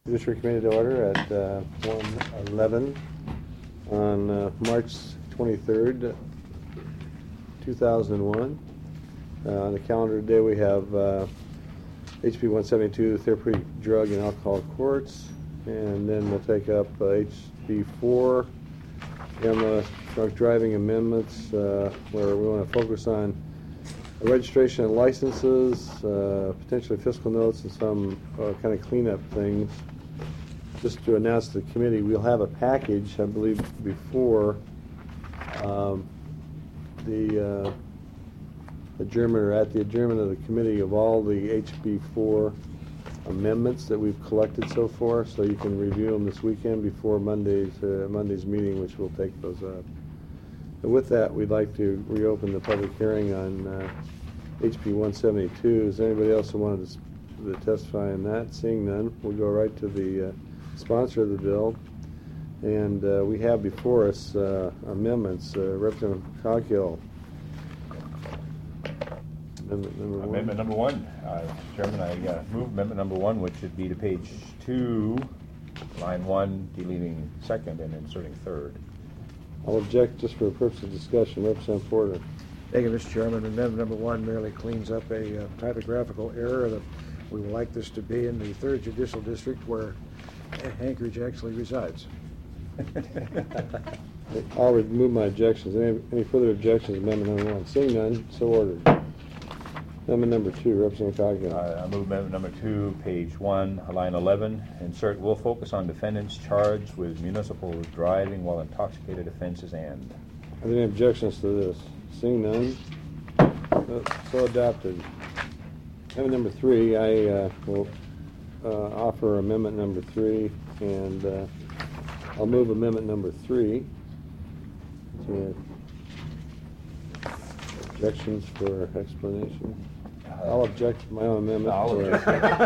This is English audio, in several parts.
District Committee to order at 1:11 on March 23rd, 2001. On the calendar today we have HB 172, Therapeutic Drug and Alcohol Courts, and then we'll take up HB 4, drunk driving amendments, where we want to focus on registration and licenses, potentially fiscal notes, and some kind of cleanup things. Just to announce to the committee, we'll have a package, I believe, before the adjournment or at the adjournment of the committee of all the HB 4 amendments that we've collected so far, so you can review them this weekend before Monday's meeting, which will take those up. And with that, we'd like to reopen the public hearing on HB 172. Is there anybody else who wanted to testify on that? Seeing none, we'll go right to the sponsor of the bill. And we have before us amendments. Representative Coghill. Amendment number one. Mr. Chairman, I move amendment number one, which should be to page 2, line 1, deleting second and inserting third. I'll object just for the purpose of discussion. Representative Porter. Thank you, Mr. Chairman. Amendment number one merely cleans up a typographical error that we would like this to be in the 3rd Judicial District, where Anchorage actually resides. I'll remove my objections. Any further objections to amendment number one? Seeing none, so ordered. Amendment number 2, Representative Coghill. I move amendment number 2, page 1, line 11. Insert will focus on defendants charged with municipal driving while intoxicated offenses and. Are there any objections to this? Seeing none, so adopted. Amendment number 3, I will offer amendment number 3, and I'll move amendment number 3. Objections for explanation? I'll object to my own amendment. I'll object,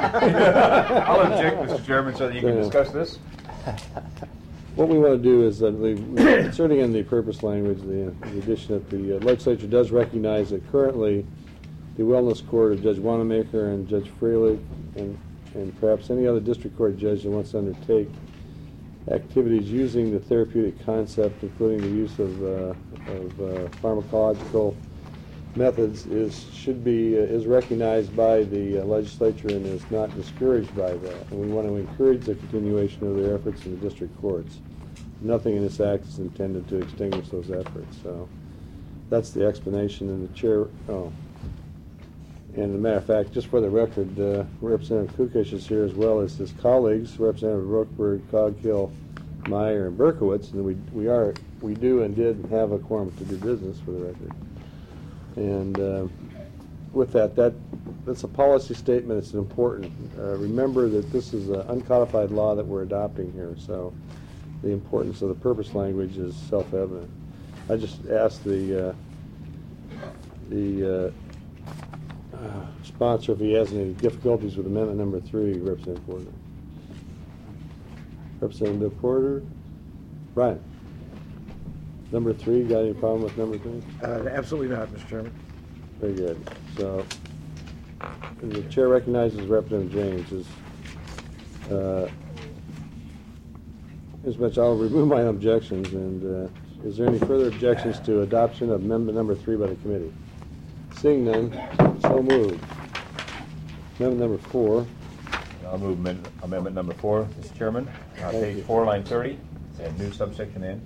Mr. Chairman, so that you can discuss this. What we want to do is, inserting in the purpose language, the addition that the legislature does recognize that currently the wellness court of Judge Wanamaker and Judge Freilich and perhaps any other district court judge that wants to undertake activities using the therapeutic concept, including the use of pharmacological methods, is recognized by the legislature and is not discouraged by that. And we want to encourage the continuation of their efforts in the district courts. Nothing in this act is intended to extinguish those efforts. So that's the explanation. And the chair. And as a matter of fact, just for the record, Representative Kukish is here as well as his colleagues, Representative Rookberg, Coghill, Meyer, and Berkowitz, and we do and did have a quorum to do business, for the record. And with that's a policy statement. It's important. Remember that this is an uncodified law that we're adopting here, so the importance of the purpose language is self-evident. I just asked the sponsor if he has any difficulties with amendment number 3, Representative Porter. Representative Porter? Brian? Number 3, got any problem with number 3? Absolutely not, Mr. Chairman. Very good. So, the chair recognizes Representative James. As much, I'll remove my objections. And is there any further objections to adoption of amendment number 3 by the committee? Seeing none, so moved. Amendment number 4. I'll move amendment number 4, Mr. Chairman. Page 4, line 30, and new subsection N.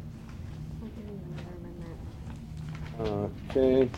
Okay.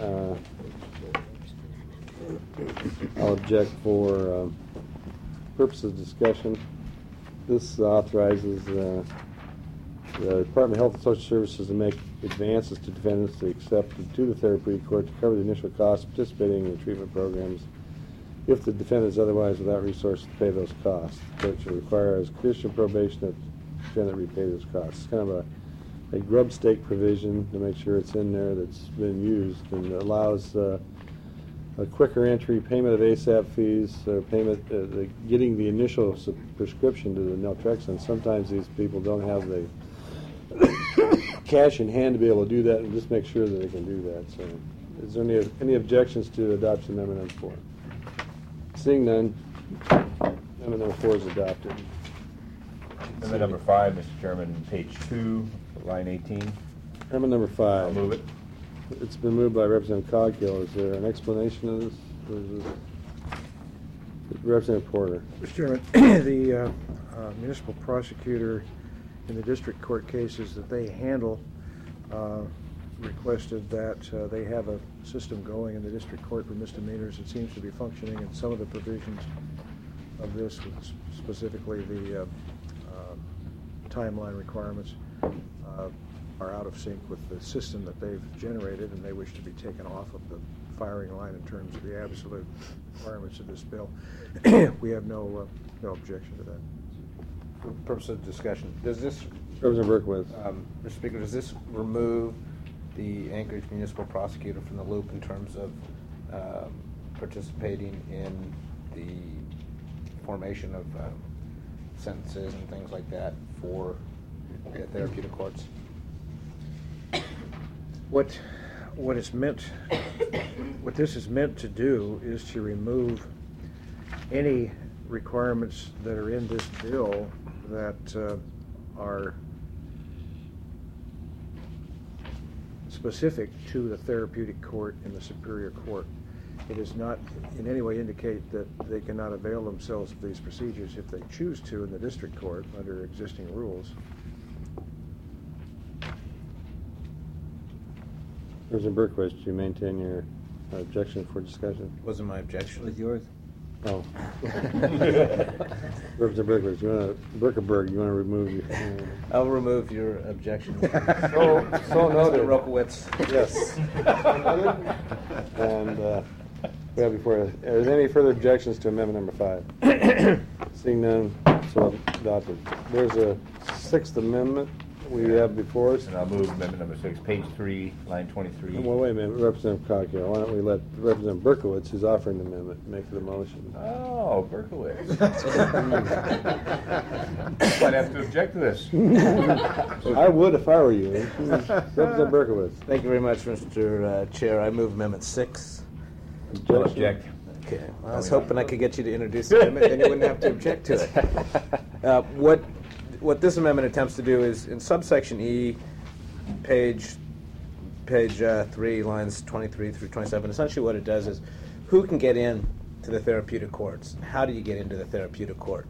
I'll object for purposes of discussion. This authorizes the Department of Health and Social Services to make advances to defendants to accept to the therapeutic court to cover the initial costs of participating in the treatment programs if the defendant is otherwise without resources to pay those costs. The court should require as condition of probation that the defendant repay those costs. It's kind of a grub stake provision to make sure it's in there that's been used, and allows a quicker entry, payment of ASAP fees, payment, getting the initial prescription to the naltrexone. Sometimes these people don't have the cash in hand to be able to do that, and just make sure that they can do that. So, is there any objections to adoption amendment number 4? Seeing none, amendment number 4 is adopted. Amendment number 5, Mr. Chairman, page 2, line 18. Amendment number 5. I'll move it. It's been moved by Representative Coghill. Is there an explanation of this? Or is this Representative Porter? Mr. Chairman, the municipal prosecutor in the district court cases that they handle requested that they have a system going in the district court for misdemeanors. It seems to be functioning, and some of the provisions of this, specifically the timeline requirements, are out of sync with the system that they've generated, and they wish to be taken off of the firing line in terms of the absolute requirements of this bill. We have no objection to that. For the purpose of discussion, does this, Representative Berkowitz. Mr. Speaker, does this remove the Anchorage municipal prosecutor from the loop in terms of participating in the formation of sentences and things like that for therapeutic courts? What this is meant to do is to remove any requirements that are in this bill that are specific to the therapeutic court and the superior court. It does not in any way indicate that they cannot avail themselves of these procedures if they choose to in the district court under existing rules. Representative Berkowitz, do you maintain your objection for discussion? Wasn't my objection. With yours? Oh. Representative Berkowitz, Berkeberg, you want to remove your... I'll remove your objection. So Mr. noted. Rokowitz. Yes. And we have before, are there any further objections to amendment number 5? Seeing none, so adopted. There's a 6th amendment we have before us. And I'll move amendment number 6, page 3, line 23. Well, wait a minute, Representative Coghill, why don't we let Representative Berkowitz, who's offering the amendment, make the motion? Oh, Berkowitz. Might have to object to this. I would if I were you. Representative Berkowitz. Thank you very much, Mr. Chair. I move Amendment 6. I'll object. Okay. Well, I was hoping I could get you to introduce the amendment, then you wouldn't have to object to it. What this amendment attempts to do is, in subsection E, page 3, lines 23 through 27, essentially what it does is, who can get in to the therapeutic courts? How do you get into the therapeutic court?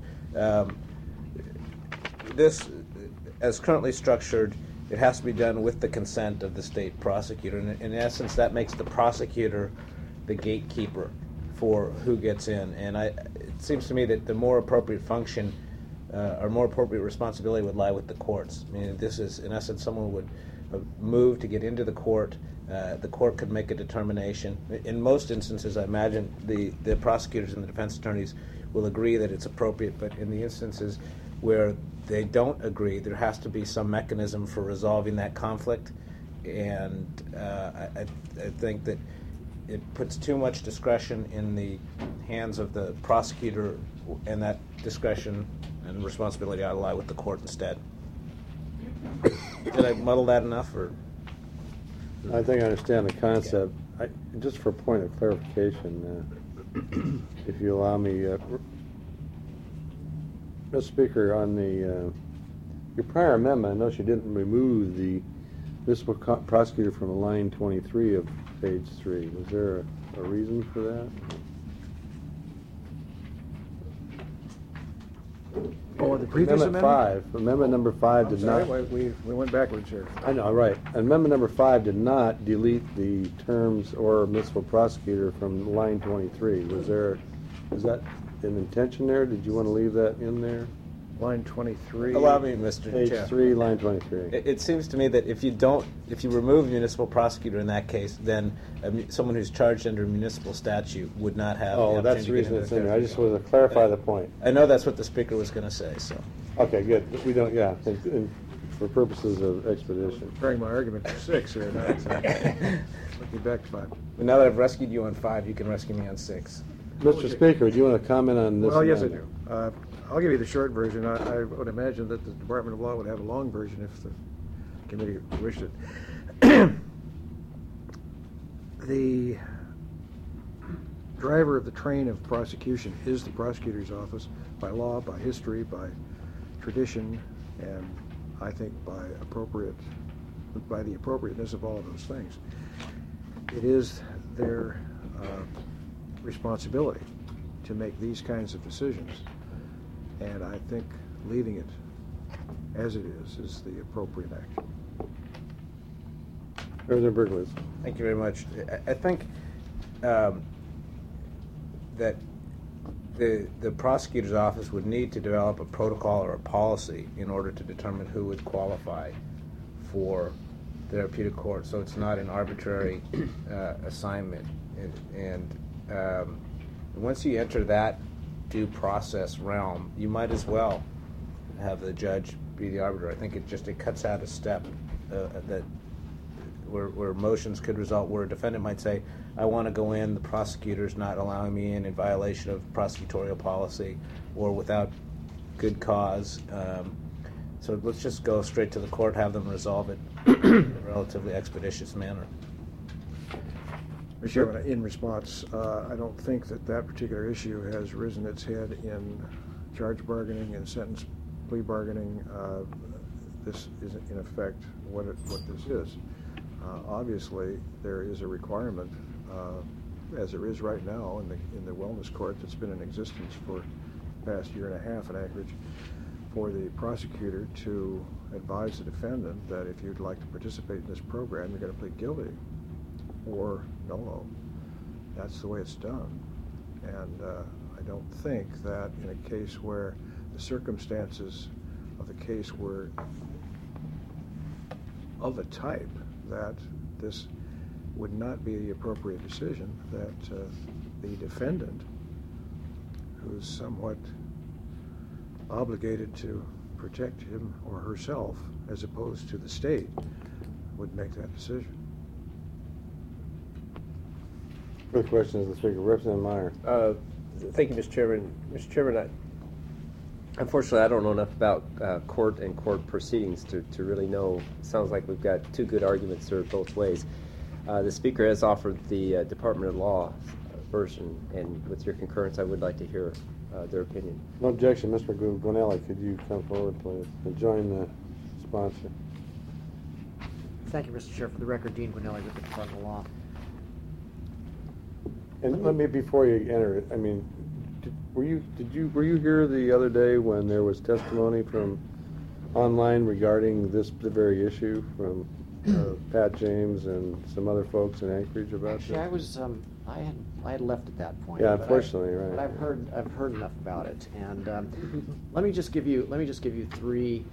This, as currently structured, it has to be done with the consent of the state prosecutor. And in essence, that makes the prosecutor the gatekeeper for who gets in. And it seems to me that the more appropriate function or more appropriate responsibility would lie with the courts. I mean, this is, in essence, someone would move to get into the court. The court could make a determination. In most instances, I imagine the prosecutors and the defense attorneys will agree that it's appropriate, but in the instances where they don't agree, there has to be some mechanism for resolving that conflict. And I think that it puts too much discretion in the hands of the prosecutor, and that discretion and responsibility ought to lie with the court instead. Did I muddle that enough, or? I think I understand the concept. Just for a point of clarification, if you allow me, Mr. Speaker, on your prior amendment, I noticed you didn't remove the municipal prosecutor from line 23 of page 3. Was there a reason for that? Oh, the previous amendment? Amendment number 5 did not. We went backwards here. I know, right. Amendment number 5 did not delete the terms "or municipal prosecutor" from line 23. Was that an intention there? Did you want to leave that in there? Line 23. Allow me, Mr. Page Chair. 3, line 23. It seems to me that if you remove municipal prosecutor in that case, then someone who's charged under municipal statute would not have. Oh, that's the reason it's in there. I just wanted to clarify the point. I know that's what the speaker was going to say. So. Okay, good. We don't. Yeah, for purposes of expedition. Preparing my argument for 6 here. Now looking back to 5. But now that I've rescued you on 5, you can rescue me on 6. Mr. Speaker, do you want to comment on this? Well, yes, I do. I'll give you the short version. I would imagine that the Department of Law would have a long version if the committee wished it. The driver of the train of prosecution is the prosecutor's office by law, by history, by tradition, and I think by the appropriateness of all of those things, it is their responsibility to make these kinds of decisions. And I think leaving it as it is the appropriate action. President Berkowitz. Thank you very much. I think that the prosecutor's office would need to develop a protocol or a policy in order to determine who would qualify for therapeutic court, so it's not an arbitrary assignment. And once you enter that due process realm, you might as well have the judge be the arbiter. I think it cuts out a step that where motions could result where a defendant might say, I want to go in, the prosecutor's not allowing me in violation of prosecutorial policy or without good cause. So let's just go straight to the court, have them resolve it in a relatively expeditious manner. Mr. Chairman, in response, I don't think that particular issue has risen its head in charge bargaining and sentence plea bargaining. This is, in effect, what this is. Obviously, there is a requirement, as there is right now in the wellness court that's been in existence for the past year and a half in Anchorage, for the prosecutor to advise the defendant that if you'd like to participate in this program, you're going to plead guilty or no. That's the way it's done. And I don't think that in a case where the circumstances of the case were of a type that this would not be the appropriate decision, that the defendant, who's somewhat obligated to protect him or herself as opposed to the state, would make that decision. Further questions of the Speaker. Representative Meyer. Thank you, Mr. Chairman. Mr. Chairman, unfortunately, I don't know enough about court and court proceedings to really know. It sounds like we've got two good arguments served both ways. The Speaker has offered the Department of Law version, and with your concurrence, I would like to hear their opinion. No objection. Mr. Gwinelli, could you come forward, please, and join the sponsor? Thank you, Mr. Chair. For the record, Dean Gwinelli with the Department of Law. And let me, before you enter it, I mean, were you here the other day when there was testimony from online regarding the very issue from Pat James and some other folks in Anchorage about Actually, this? I was I had left at that point. Yeah, unfortunately, right. But I've heard enough about it, and let me just give you three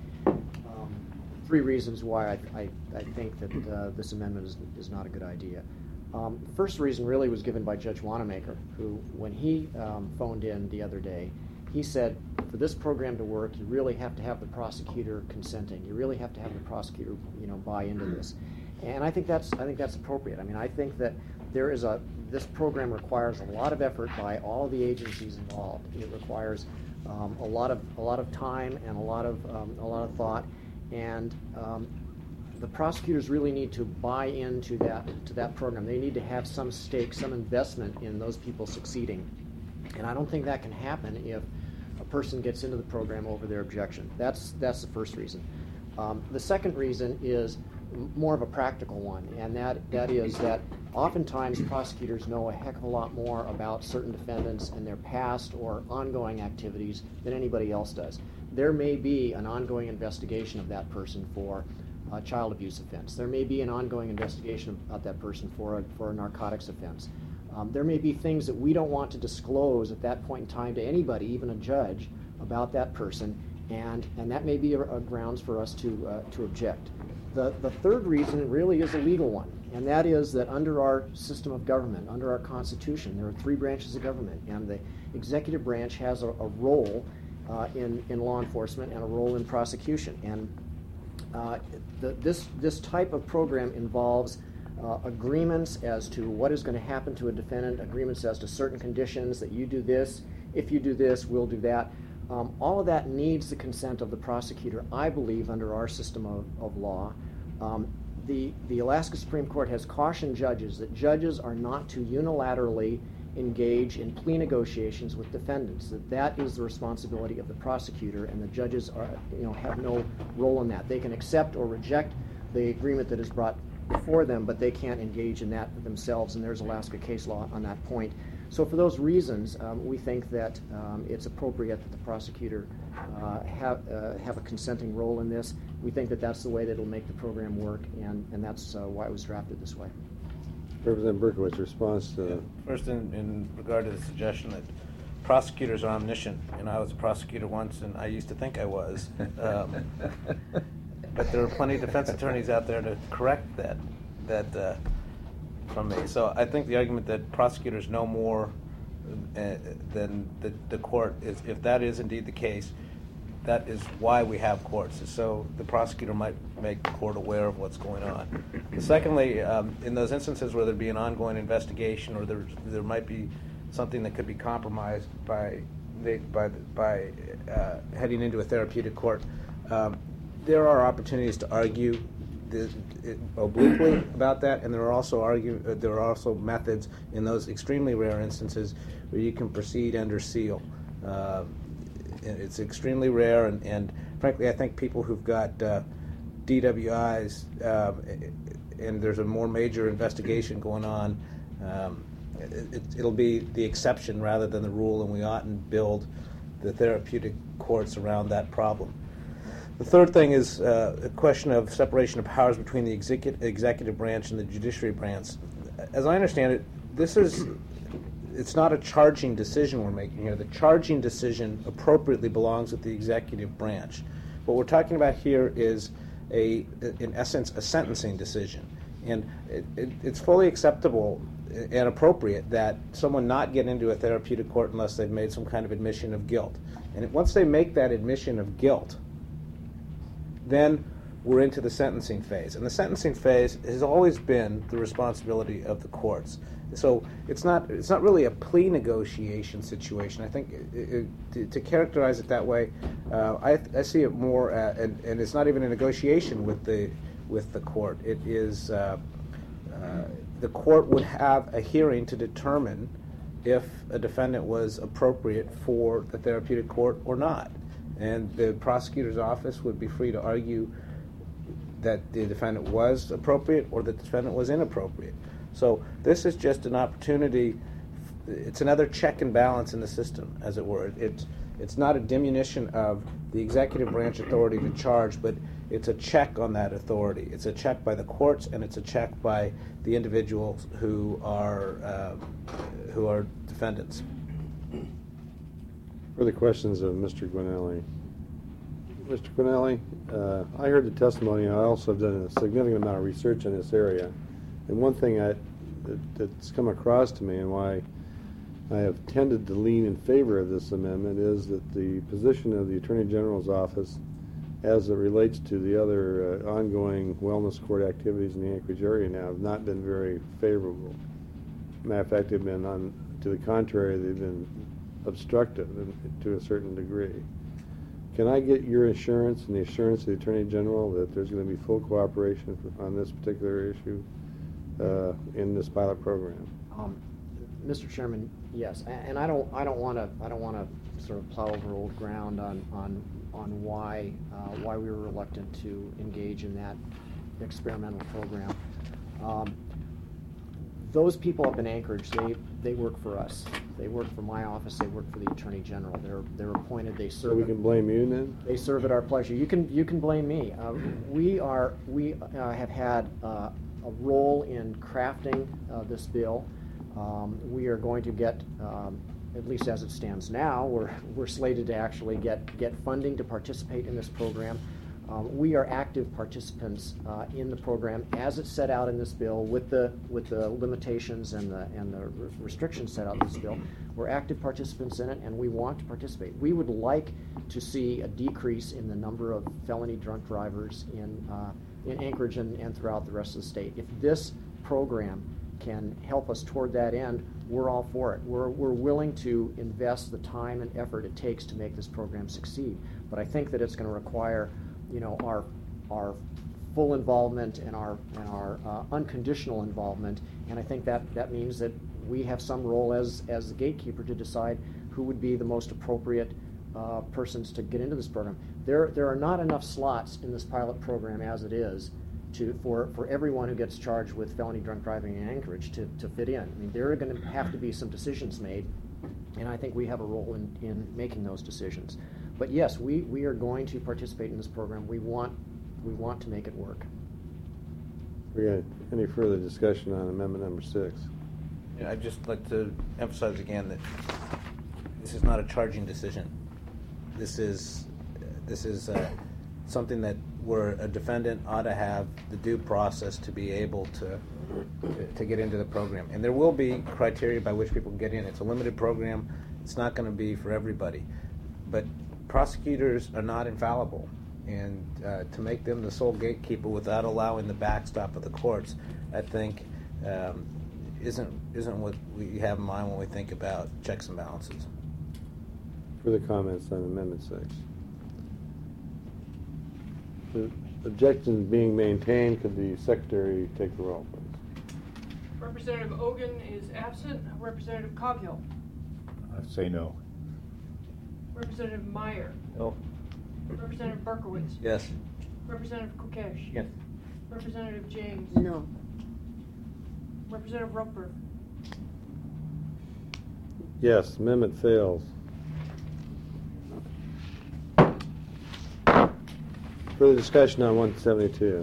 reasons why I think that this amendment is not a good idea. First reason really was given by Judge Wanamaker, who, when he phoned in the other day, he said, for this program to work, you really have to have the prosecutor consenting. You really have to have the prosecutor, buy into this. And I think that's appropriate. I mean, I think that this program requires a lot of effort by all of the agencies involved. It requires a lot of time and a lot of thought, and the prosecutors really need to buy into that program. They need to have some stake, some investment in those people succeeding. And I don't think that can happen if a person gets into the program over their objection. That's the first reason. The second reason is more of a practical one, and that is that oftentimes prosecutors know a heck of a lot more about certain defendants and their past or ongoing activities than anybody else does. There may be an ongoing investigation of that person for a child abuse offense. There may be an ongoing investigation about that person for a narcotics offense. There may be things that we don't want to disclose at that point in time to anybody, even a judge, about that person, and that may be a grounds for us to object. The third reason really is a legal one, and that is that under our system of government, under our Constitution, there are three branches of government, and the executive branch has a role in law enforcement and a role in prosecution. And this type of program involves agreements as to what is going to happen to a defendant, agreements as to certain conditions, that you do this, if you do this, we'll do that. All of that needs the consent of the prosecutor, I believe, under our system of law. The Alaska Supreme Court has cautioned judges that judges are not to unilaterally engage in plea negotiations with defendants. That is the responsibility of the prosecutor, and the judges have no role in that. They can accept or reject the agreement that is brought before them, but they can't engage in that themselves, and there's Alaska case law on that point. So for those reasons, we think that it's appropriate that the prosecutor have a consenting role in this. We think that that's the way that it'll make the program work, and that's why it was drafted this way. Representative Berkowitz, response to First, in regard to the suggestion that prosecutors are omniscient, I was a prosecutor once, and I used to think I was. But there are plenty of defense attorneys out there to correct that from me. So I think the argument that prosecutors know more than the court is, if that is indeed the case, that is why we have courts, so the prosecutor might make the court aware of what's going on. Secondly, in those instances where there'd be an ongoing investigation, or there might be something that could be compromised by heading into a therapeutic court, there are opportunities to argue obliquely about that, and there are also methods in those extremely rare instances where you can proceed under seal. It's extremely rare, and frankly, I think people who've got DWIs and there's a more major investigation going on, it'll be the exception rather than the rule, and we oughtn't build the therapeutic courts around that problem. The third thing is a question of separation of powers between the executive branch and the judiciary branch. As I understand it, it's not a charging decision we're making here. The charging decision appropriately belongs with the executive branch. What we're talking about here is, in essence, a sentencing decision. And it's fully acceptable and appropriate that someone not get into a therapeutic court unless they've made some kind of admission of guilt. And once they make that admission of guilt, then we're into the sentencing phase. And the sentencing phase has always been the responsibility of the courts. So it's not really a plea negotiation situation. I think to characterize it that way, I see it more, and it's not even a negotiation with the court. It is the court would have a hearing to determine if a defendant was appropriate for the therapeutic court or not. And the prosecutor's office would be free to argue that the defendant was appropriate or the defendant was inappropriate. So this is just an opportunity. It's another check and balance in the system, as it were. It's not a diminution of the executive branch authority to charge, but it's a check on that authority. It's a check by the courts, and it's a check by the individuals who are defendants. further questions of Mr. Gwinelli. Mr. Gwinelli, I heard the testimony. I also have done a significant amount of research in this area. And one thing that's come across to me, and why I have tended to lean in favor of this amendment, is that the position of the Attorney General's office as it relates to the other ongoing wellness court activities in the Anchorage area now have not been very favorable. Matter of fact, they've been to the contrary, they've been obstructive to a certain degree. Can I get your assurance and the assurance of the Attorney General that there's going to be full cooperation on this particular issue in this pilot program? Mr. Chairman, yes, and I don't want to sort of plow over old ground on why we were reluctant to engage in that experimental program. Those people up in Anchorage, they work for us. They work for my office. They work for the Attorney General. They're appointed. They serve. So we can blame you then? They serve at our pleasure. You can blame me. We have had a role in crafting this bill. We are going to get, at least as it stands now, we're slated to actually get funding to participate in this program. We are active participants in the program as it's set out in this bill, with the limitations and the restrictions set out in this bill. We're active participants in it, and we want to participate. We would like to see a decrease in the number of felony drunk drivers in Anchorage and throughout the rest of the state. If this program can help us toward that end, we're all for it. We're willing to invest the time and effort it takes to make this program succeed. But I think that it's going to require, our full involvement and our unconditional involvement, and I think that means that we have some role as the gatekeeper to decide who would be the most appropriate persons to get into this program. There are not enough slots in this pilot program as it is for everyone who gets charged with felony drunk driving in Anchorage to fit in. I mean, there are going to have to be some decisions made, and I think we have a role in making those decisions. But yes, we are going to participate in this program. We want to make it work. We got any further discussion on amendment number 6? Yeah, I'd just like to emphasize again that this is not a charging decision. This is something that where a defendant ought to have the due process to be able to get into the program. And there will be criteria by which people get in. It's a limited program. It's not going to be for everybody. But prosecutors are not infallible. And to make them the sole gatekeeper without allowing the backstop of the courts, I think isn't what we have in mind when we think about checks and balances. Further comments on amendment 6? The objection being maintained, could the secretary take the roll, please? Representative Ogun is absent. Representative Coghill. I say no. Representative Meyer. No. Representative Berkowitz. Yes. Representative Kokesh. Yes. Representative James. No. Representative Roper. Yes, amendment fails. Further discussion on 172.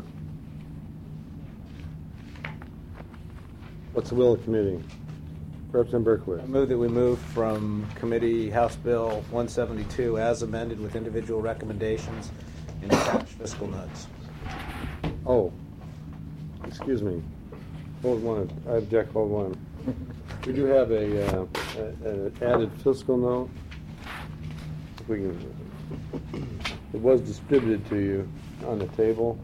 What's the will of the committee? Representative Berkowitz. I move that we move from Committee House Bill 172 as amended with individual recommendations and attached fiscal notes. Oh, excuse me. Hold one. I object. Hold one. We do have an added fiscal note. If we can, it was distributed to you on the table.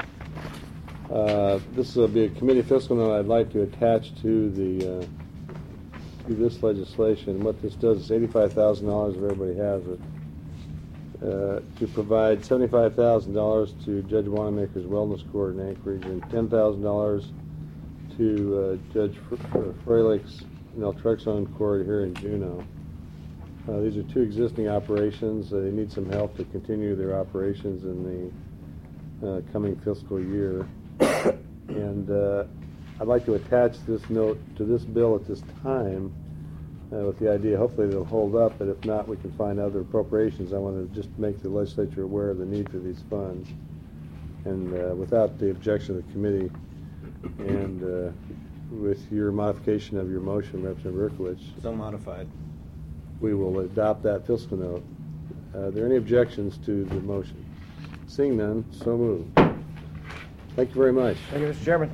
This will be a committee fiscal note I'd like to attach to this legislation. What this does is $85,000 if everybody has it. To provide $75,000 to Judge Wanamaker's Wellness Court in Anchorage and $10,000 to Judge Freilich's Naltrexone Court here in Juneau. These are two existing operations. They need some help to continue their operations in the coming fiscal year. And I'd like to attach this note to this bill at this time with the idea hopefully it'll hold up, but if not, we can find other appropriations. I want to just make the legislature aware of the need for these funds. And without the objection of the committee and with your modification of your motion, Representative Berkowitz, So modified. we will adopt that fiscal note. Are there any objections to the motion? Seeing none, so moved. Thank you very much. Thank you, Mr. Chairman.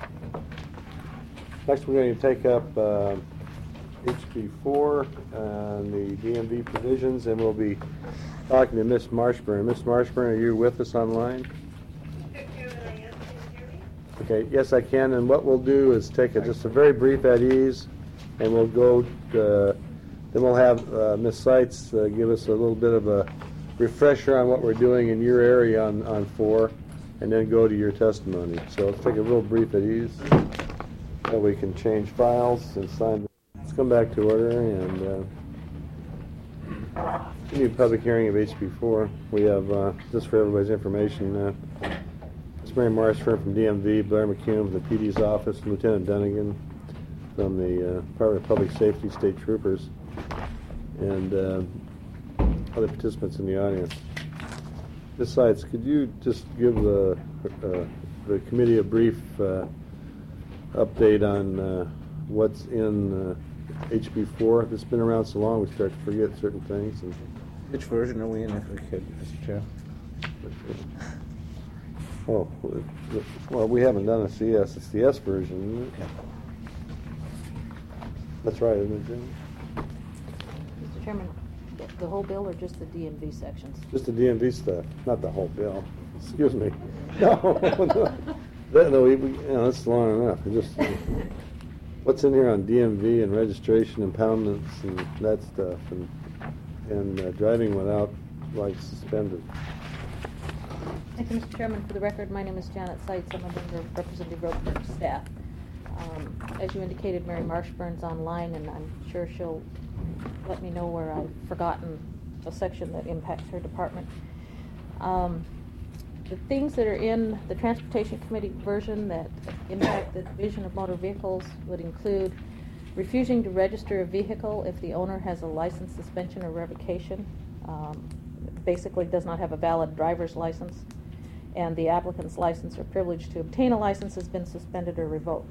Next, we're going to take up HB4 and the DMV provisions, and we'll be talking to Ms. Marshburn. Ms. Marshburn, are you with us online? Okay, yes, I can. And what we'll do is take just a very brief at ease, and we'll go to, then we'll have Ms. Seitz give us a little bit of a refresher on what we're doing in your area on 4, and then go to your testimony. So let's take a real brief at ease, so we can change files and sign. Let's come back to order and continue public hearing of HB4. We have, just for everybody's information, Ms. Mary Marshburn from DMV, Blair McCune from the PD's office, and Lieutenant Dunnigan from the Department of Public Safety State Troopers, and other participants in the audience. Ms. Seitz, could you just give the committee a brief update on what's in HB4? It's been around so long we start to forget certain things. And Which version are we in, if we could, Mr. Chair? oh, well, we haven't done a CS. It's the S version, isn't it? Yeah. That's right, isn't it, Jim? Mr. Chairman, the whole bill or just the DMV sections? Just the DMV stuff, not the whole bill. Excuse me. No, that's long enough. Just what's in here on DMV and registration, impoundments, and that stuff, and driving without lights suspended. Thank you, Mr. Chairman. For the record, my name is Janet Seitz. I'm a member of Representative Roper's staff. As you indicated, Mary Marshburn's online, and I'm sure she'll let me know where I've forgotten a section that impacts her department. The things that are in the Transportation Committee version that impact the Division of Motor Vehicles would include refusing to register a vehicle if the owner has a license suspension or revocation, basically does not have a valid driver's license, and the applicant's license or privilege to obtain a license has been suspended or revoked.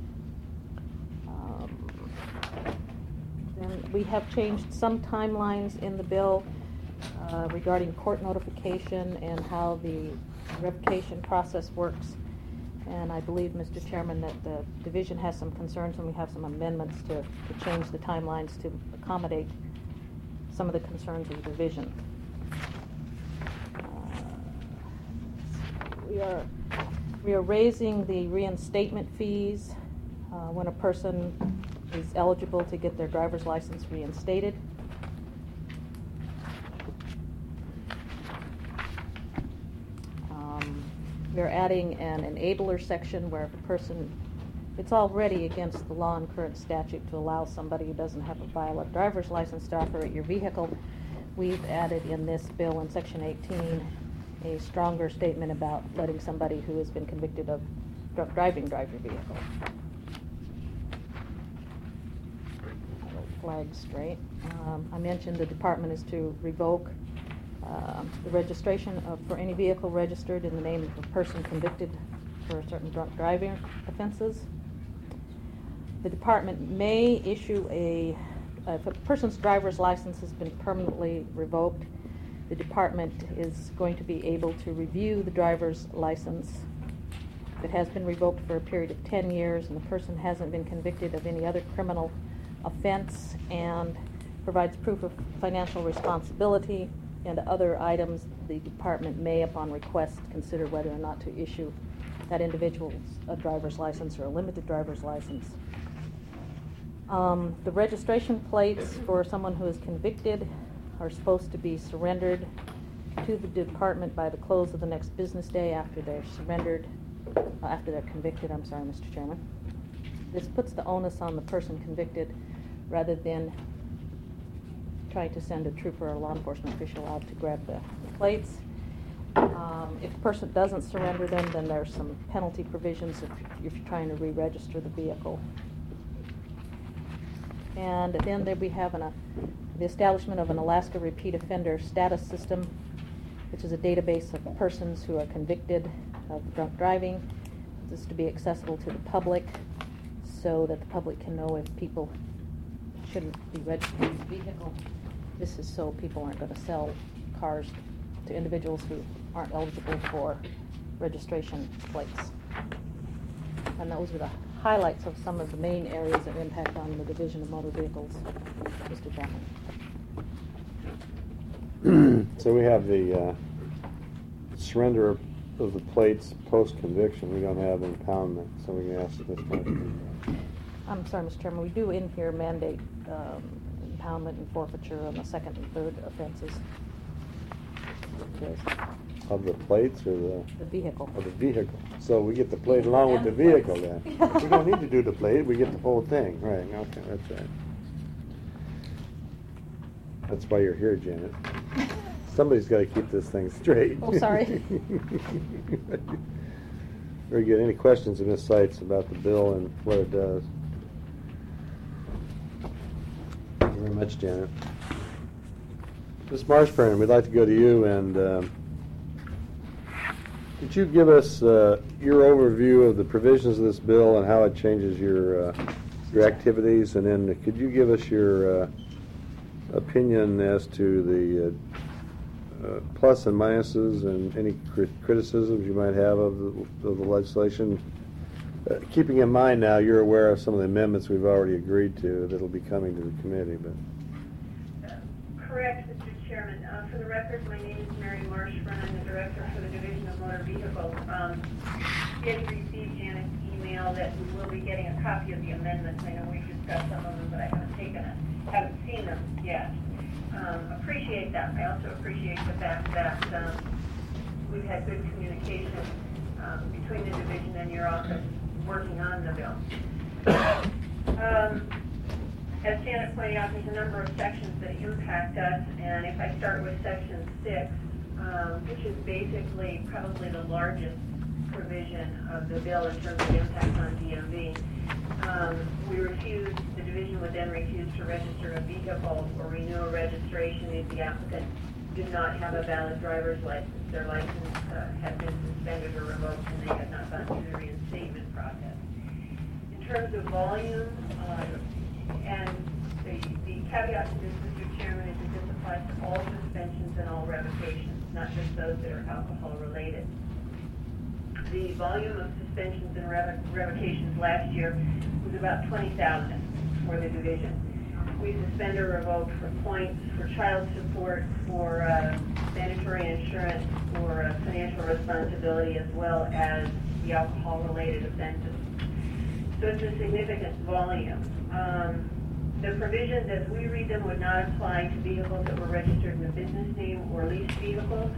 Then we have changed some timelines in the bill regarding court notification and how the revocation process works. And I believe, Mr. Chairman, that the division has some concerns, and we have some amendments to change the timelines to accommodate some of the concerns of the division. We are raising the reinstatement fees when a person is eligible to get their driver's license reinstated. We're adding an enabler section where if a person, it's already against the law and current statute to allow somebody who doesn't have a valid driver's license to operate your vehicle. We've added in this bill in Section 18 a stronger statement about letting somebody who has been convicted of drunk driving drive your vehicle. Flag straight. I mentioned the department is to revoke the registration for any vehicle registered in the name of a person convicted for certain drunk driving offenses. The department may issue if a person's driver's license has been permanently revoked, the department is going to be able to review the driver's license. If it has been revoked for a period of 10 years and the person hasn't been convicted of any other criminal offense and provides proof of financial responsibility and other items, the department may, upon request, consider whether or not to issue that individual a driver's license or a limited driver's license. The registration plates for someone who is convicted are supposed to be surrendered to the department by the close of the next business day after they're convicted, Mr. Chairman. This puts the onus on the person convicted rather than trying to send a trooper or a law enforcement official out to grab the plates. If a person doesn't surrender them, then there's some penalty provisions if you're trying to re-register the vehicle. And then there we have the establishment of an Alaska Repeat Offender Status System, which is a database of persons who are convicted of drunk driving. This is to be accessible to the public so that the public can know if people shouldn't be registering the vehicle. This is so people aren't going to sell cars to individuals who aren't eligible for registration plates. And those are the highlights of some of the main areas that impact on the Division of Motor Vehicles, Mr. Chairman. So we have the surrender of the plates post-conviction. We don't have impoundment, so we can ask this question. I'm sorry, Mr. Chairman, we do in here mandate impoundment and forfeiture on the second and third offenses. Yes. Of the plates or the vehicle? Of the vehicle. So we get the plate along with the vehicle then. We don't need to do the plate, we get the whole thing. Right, okay, that's right. That's why you're here, Janet. Somebody's got to keep this thing straight. Oh, sorry. Very good. Any questions of Ms. Seitz about the bill and what it does? Thank you very much, Janet. Ms. Marshburn, we'd like to go to you, and could you give us your overview of the provisions of this bill and how it changes your activities, and then could you give us your opinion as to the plus and minuses and any criticisms you might have of the legislation? Keeping in mind now you're aware of some of the amendments we've already agreed to that will be coming to the committee. But correct, Mr. Chairman. For the record, my name is Mary Marshburn. I'm the director for the Division of Motor Vehicles. Did receive Janet's email that we will be getting a copy of the amendments. I know we've discussed some of them, but I haven't seen them yet. Appreciate that. I also appreciate the fact that we've had good communication between the division and your office working on the bill. As Janet pointed out, there's a number of sections that impact us, and if I start with section 6, which is basically probably the largest provision of the bill in terms of impact on DMV, the division would then refuse to register a vehicle or renew a registration if the applicant did not have a valid driver's license. Their license had been suspended or revoked and they had not gone through the reinstatement process. In terms of volume, and the caveat to this, Mr. Chairman, is that this applies to all suspensions and all revocations, not just those that are alcohol related. The volume of suspensions and revocations last year was about 20,000 for the division. We suspend or revoke for points, for child support, for mandatory insurance, for financial responsibility, as well as the alcohol-related offenses. So it's a significant volume. The provisions, as we read them, would not apply to vehicles that were registered in the business name or leased vehicles.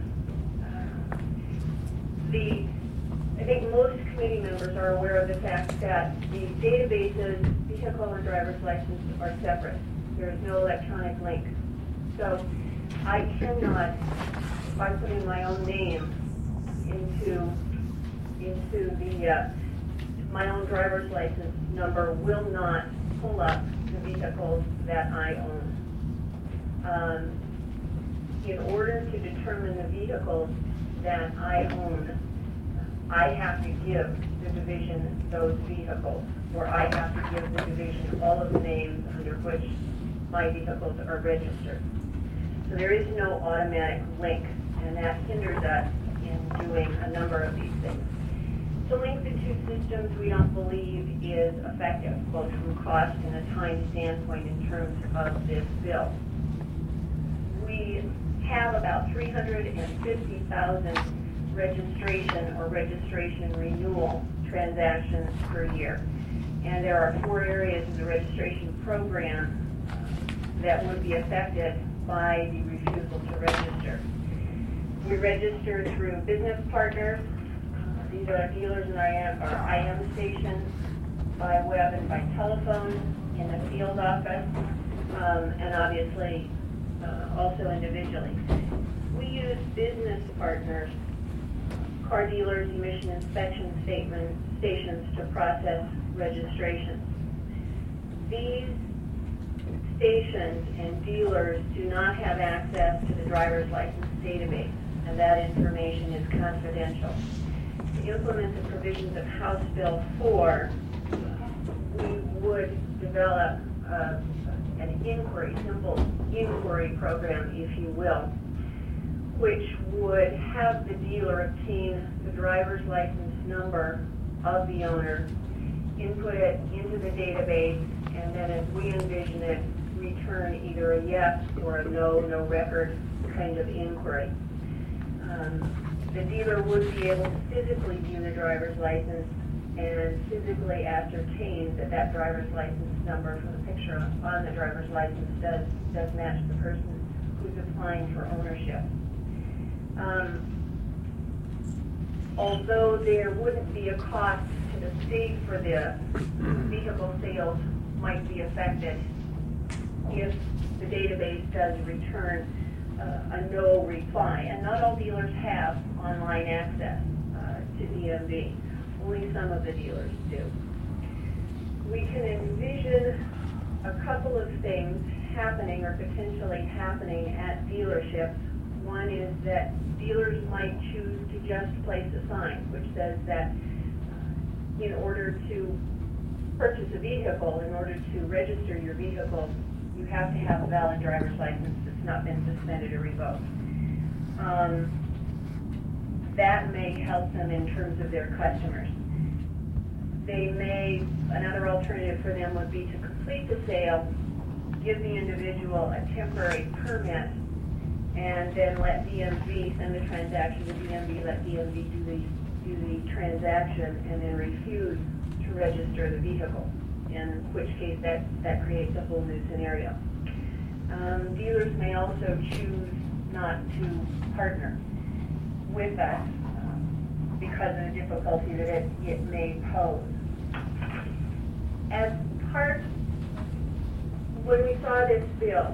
I think most committee members are aware of the fact that the databases, vehicle and driver's license, are separate. There is no electronic link. So I cannot, by putting my own name into the my own driver's license number, will not pull up the vehicles that I own. In order to determine the vehicles that I own, I have to give the division those vehicles, or I have to give the division all of the names under which my vehicles are registered. So there is no automatic link, and that hinders us in doing a number of these things. To link the two systems, we don't believe is effective, both from cost and a time standpoint in terms of this bill. We have about 350,000 registration or registration renewal transactions per year. And there are 4 areas of the registration program that would be affected by the refusal to register. We register through business partners. These are dealers in our IM stations, by web and by telephone, in the field office, and obviously also individually. We use business partners, car dealers, emission inspection stations to process registrations. These stations and dealers do not have access to the driver's license database, and that information is confidential. To implement the provisions of House Bill 4, we would develop an inquiry, simple inquiry program, if you will, which would have the dealer obtain the driver's license number of the owner, input it into the database, and then as we envision it, return either a yes or a no record kind of inquiry. The dealer would be able to physically view the driver's license and physically ascertain that that driver's license number from the picture on the driver's license does match the person who's applying for ownership. Although there wouldn't be a cost to the state for this, vehicle sales might be affected if the database does return a no reply. And not all dealers have online access to DMV. Only some of the dealers do. We can envision a couple of things happening or potentially happening at dealerships. One is that dealers might choose to just place a sign which says that in order to purchase a vehicle, in order to register your vehicle, you have to have a valid driver's license that's not been suspended or revoked. That may help them in terms of their customers. Another alternative for them would be to complete the sale, give the individual a temporary permit, and then let DMV send the transaction to DMV, let DMV do the transaction, and then refuse to register the vehicle, in which case that creates a whole new scenario. Dealers may also choose not to partner with us because of the difficulty that it may pose. As part, when we saw this bill,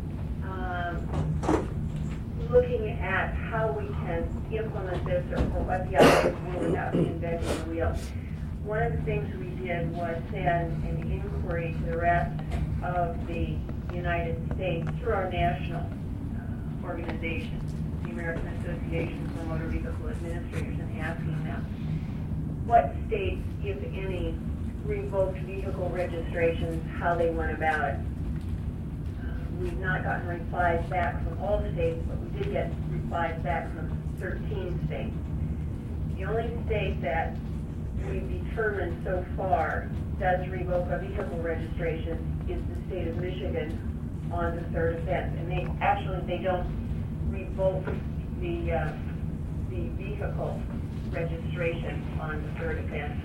looking at how we can implement this or what the options were without inventing the wheel, one of the things we did was send an inquiry to the rest of the United States through our national organization, the American Association for Motor Vehicle Administrators, and asking them what states, if any, revoked vehicle registrations, how they went about it. We've not gotten replies back from all states, but we did get replies back from 13 states. The only state that we've determined so far does revoke a vehicle registration is the state of Michigan on the third offense. And they don't revoke the vehicle registration on the third offense.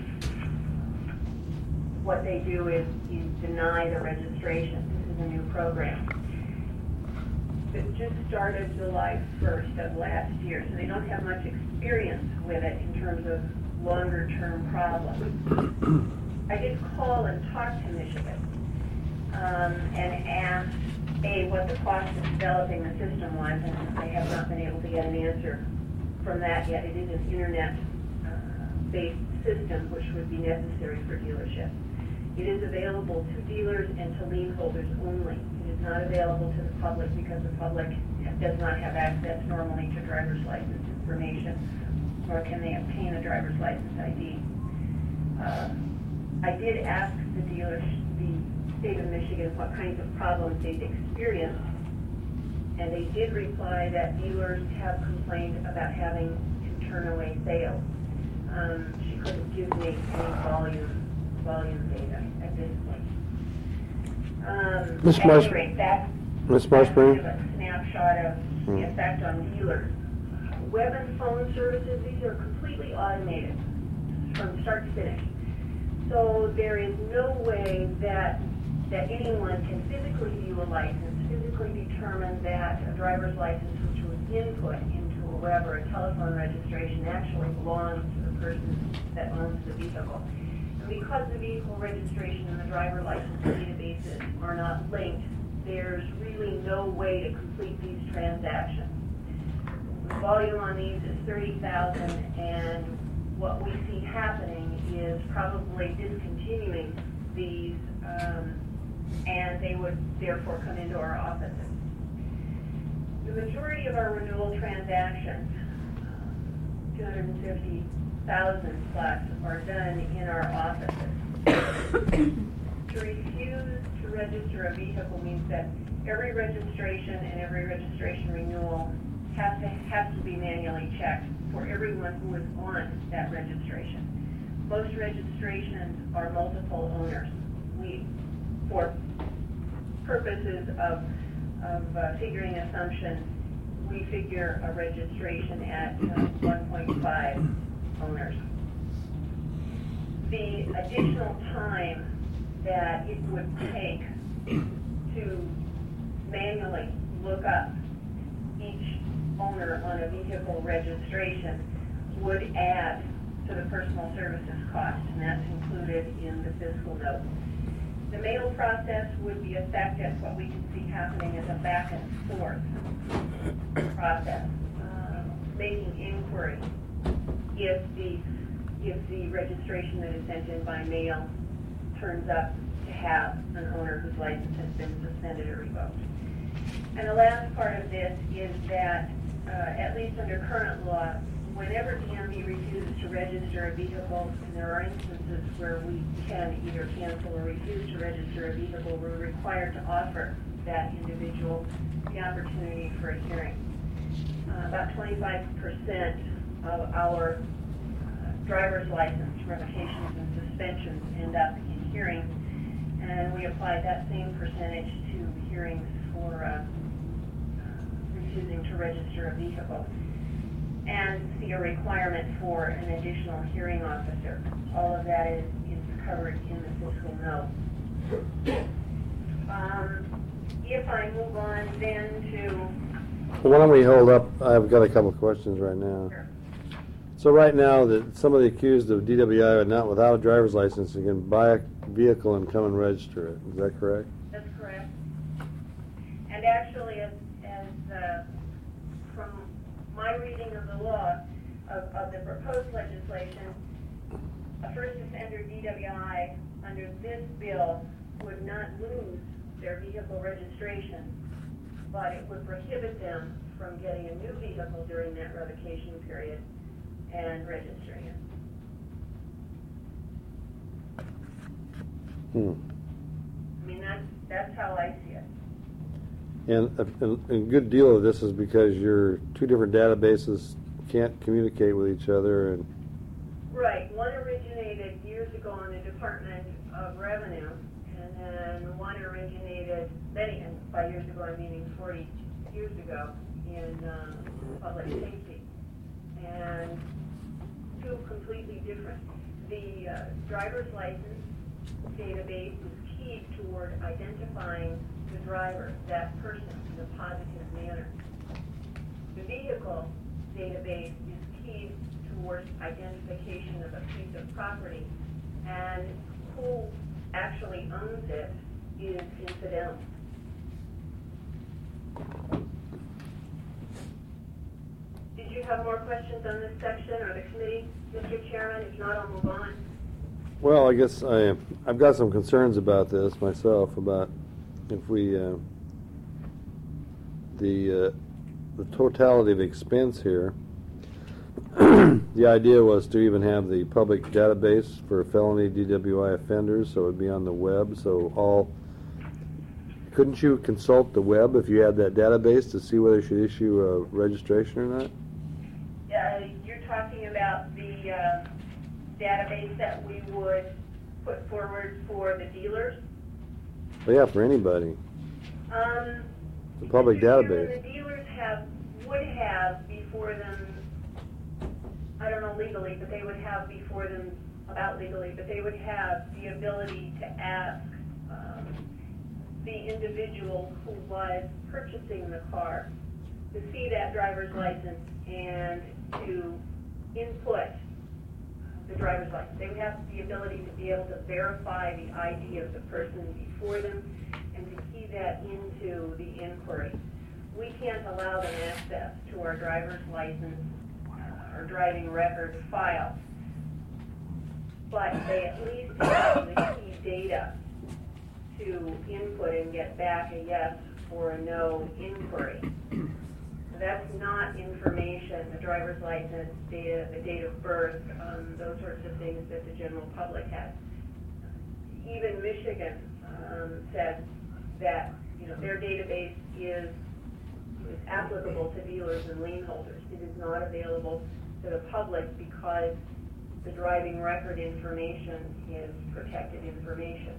What they do is deny the registration. This is a new program. It just started July 1st of last year, so they don't have much experience with it in terms of longer-term problems. I did call and talk to Michigan and asked, what the cost of developing the system was, and I have not been able to get an answer from that yet. It is an internet-based system, which would be necessary for dealerships. It is available to dealers and to lien holders only. It is not available to the public because the public does not have access normally to driver's license information, nor can they obtain a driver's license ID. I did ask the dealers, the state of Michigan, what kinds of problems they've experienced, and they did reply that dealers have complained about having to turn away sales. She couldn't give me any volume data at this point. Ms. Marshburn? That's a snapshot of the effect on dealers. Web and phone services, these are completely automated from start to finish. So there is no way that anyone can physically view a license, physically determine that a driver's license which was input into a web or a telephone registration actually belongs to the person that owns the vehicle. And because the vehicle registration and the driver license databases are not linked, there's really no way to complete these transactions. The volume on these is 30,000, and what we see happening is probably discontinuing these, and they would therefore come into our offices. The majority of our renewal transactions, 250,000 plus, are done in our offices. To refuse to register a vehicle means that every registration and every registration renewal has to be manually checked for everyone who is on that registration. Most registrations are multiple owners. For purposes of figuring assumptions, we figure a registration at 1.5 owners. The additional time that it would take to manually look up each owner on a vehicle registration would add to the personal services cost, and that's included in the fiscal note. The mail process would be effective. What we can see happening is a back and forth process, making inquiry if the registration that is sent in by mail turns up to have an owner whose license has been suspended or revoked. And the last part of this is that, at least under current law, whenever DMV refuses to register a vehicle, and there are instances where we can either cancel or refuse to register a vehicle, we're required to offer that individual the opportunity for a hearing. About 25% of our driver's license revocations and suspensions end up in hearings, and we apply that same percentage to hearings for refusing to register a vehicle, and see a requirement for an additional hearing officer. All of that is covered in the fiscal note. If I move on then to... Why don't we hold up? I've got a couple of questions right now. Sure. So right now, that somebody accused of DWI not without a driver's license can buy a vehicle and come and register it. Is that correct? That's correct. And actually, from my reading of the law, of the proposed legislation, a first offender DWI under this bill would not lose their vehicle registration, but it would prohibit them from getting a new vehicle during that revocation period and registering it. I mean, that's how I see it. And a good deal of this is because your two different databases can't communicate with each other. And right. One originated years ago in the Department of Revenue, and then one originated and by years ago, I'm meaning 40 years ago, in public safety. And two completely different. The driver's license database is keyed toward identifying the driver, that person, in a positive manner. The vehicle database is keyed towards identification of a piece of property, and who actually owns it is incidental. Did you have more questions on this section or the committee, Mr. Chairman? If not, I'll move on. well, I guess I've got some concerns about this myself, about if we the totality of expense here. The idea was to even have the public database for felony DWI offenders, so it would be on the web. So couldn't you consult the web if you had that database to see whether you should issue a registration or not? You're talking about the database that we would put forward for the dealers? Well, yeah, for anybody. The public database. The dealers would have before them, I don't know legally, but they would have before them, about legally, but they would have the ability to ask the individual who was purchasing the car to see that driver's license and to input the driver's license. They would have the ability to be able to verify the ID of the person before them and to key that into the inquiry. We can't allow them access to our driver's license or driving record file, but they at least have the key data to input and get back a yes or a no inquiry. That's not information, the driver's license, data, the date of birth, those sorts of things that the general public has. Even Michigan said that their database is applicable to dealers and lien holders. It is not available to the public because the driving record information is protected information.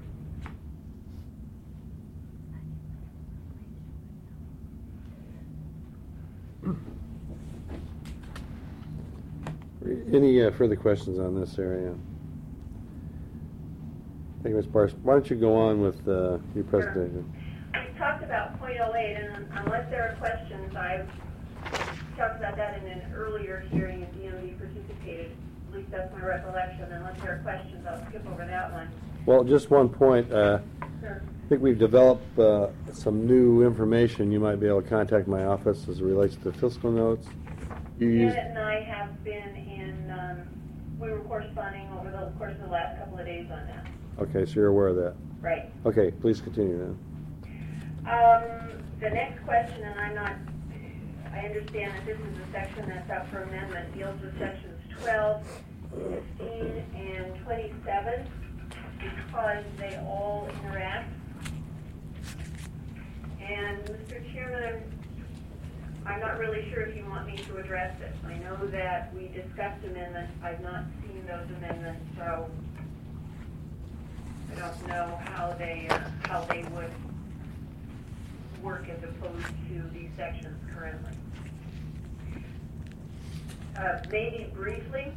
Any further questions on this area? Thank you, Ms. Parks. Why don't you go on with your presentation? Sure. We talked about .08, and unless there are questions, I've talked about that in an earlier hearing and DMV participated. At least that's my recollection. Unless there are questions, I'll skip over that one. Well, just one point. Sure. I think we've developed some new information. You might be able to contact my office as it relates to fiscal notes. Janet and I have been we were corresponding over the course of the last couple of days on that. Okay, so you're aware of that. Right. Okay, please continue then. The next question, and I understand that this is a section that's up for amendment, deals with sections 12, 15, and 27, because they all interact. And Mr. Chairman, I'm not really sure if you want me to address this. I know that we discussed amendments. I've not seen those amendments, so I don't know how they would work as opposed to these sections currently. Maybe briefly.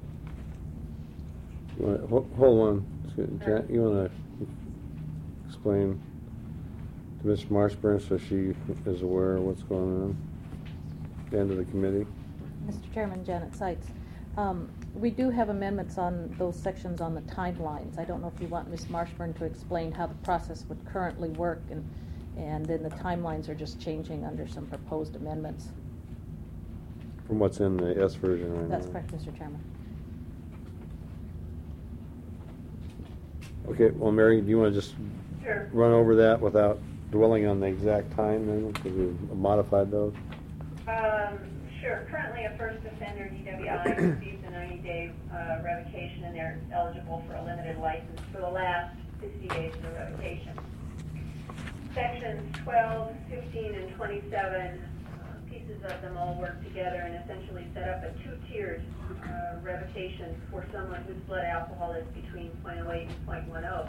Hold on. Janet, you want to explain to Ms. Marshburn so she is aware of what's going on and to the committee? Mr. Chairman, Janet Seitz. We do have amendments on those sections on the timelines. I don't know if you want Ms. Marshburn to explain how the process would currently work, and then the timelines are just changing under some proposed amendments. From what's in the S version right now. That's correct, Mr. Chairman. Okay, well, Mary, do you want to just Sure. run over that without dwelling on the exact time then, because we've modified those? Sure. Currently, a first offender DWI receives a 90-day revocation, and they're eligible for a limited license for the last 60 days of the revocation. Sections 12, 15, and 27, pieces of them all work together and essentially set up a two-tiered revocation for someone whose blood alcohol is between 0.08 and 0.10.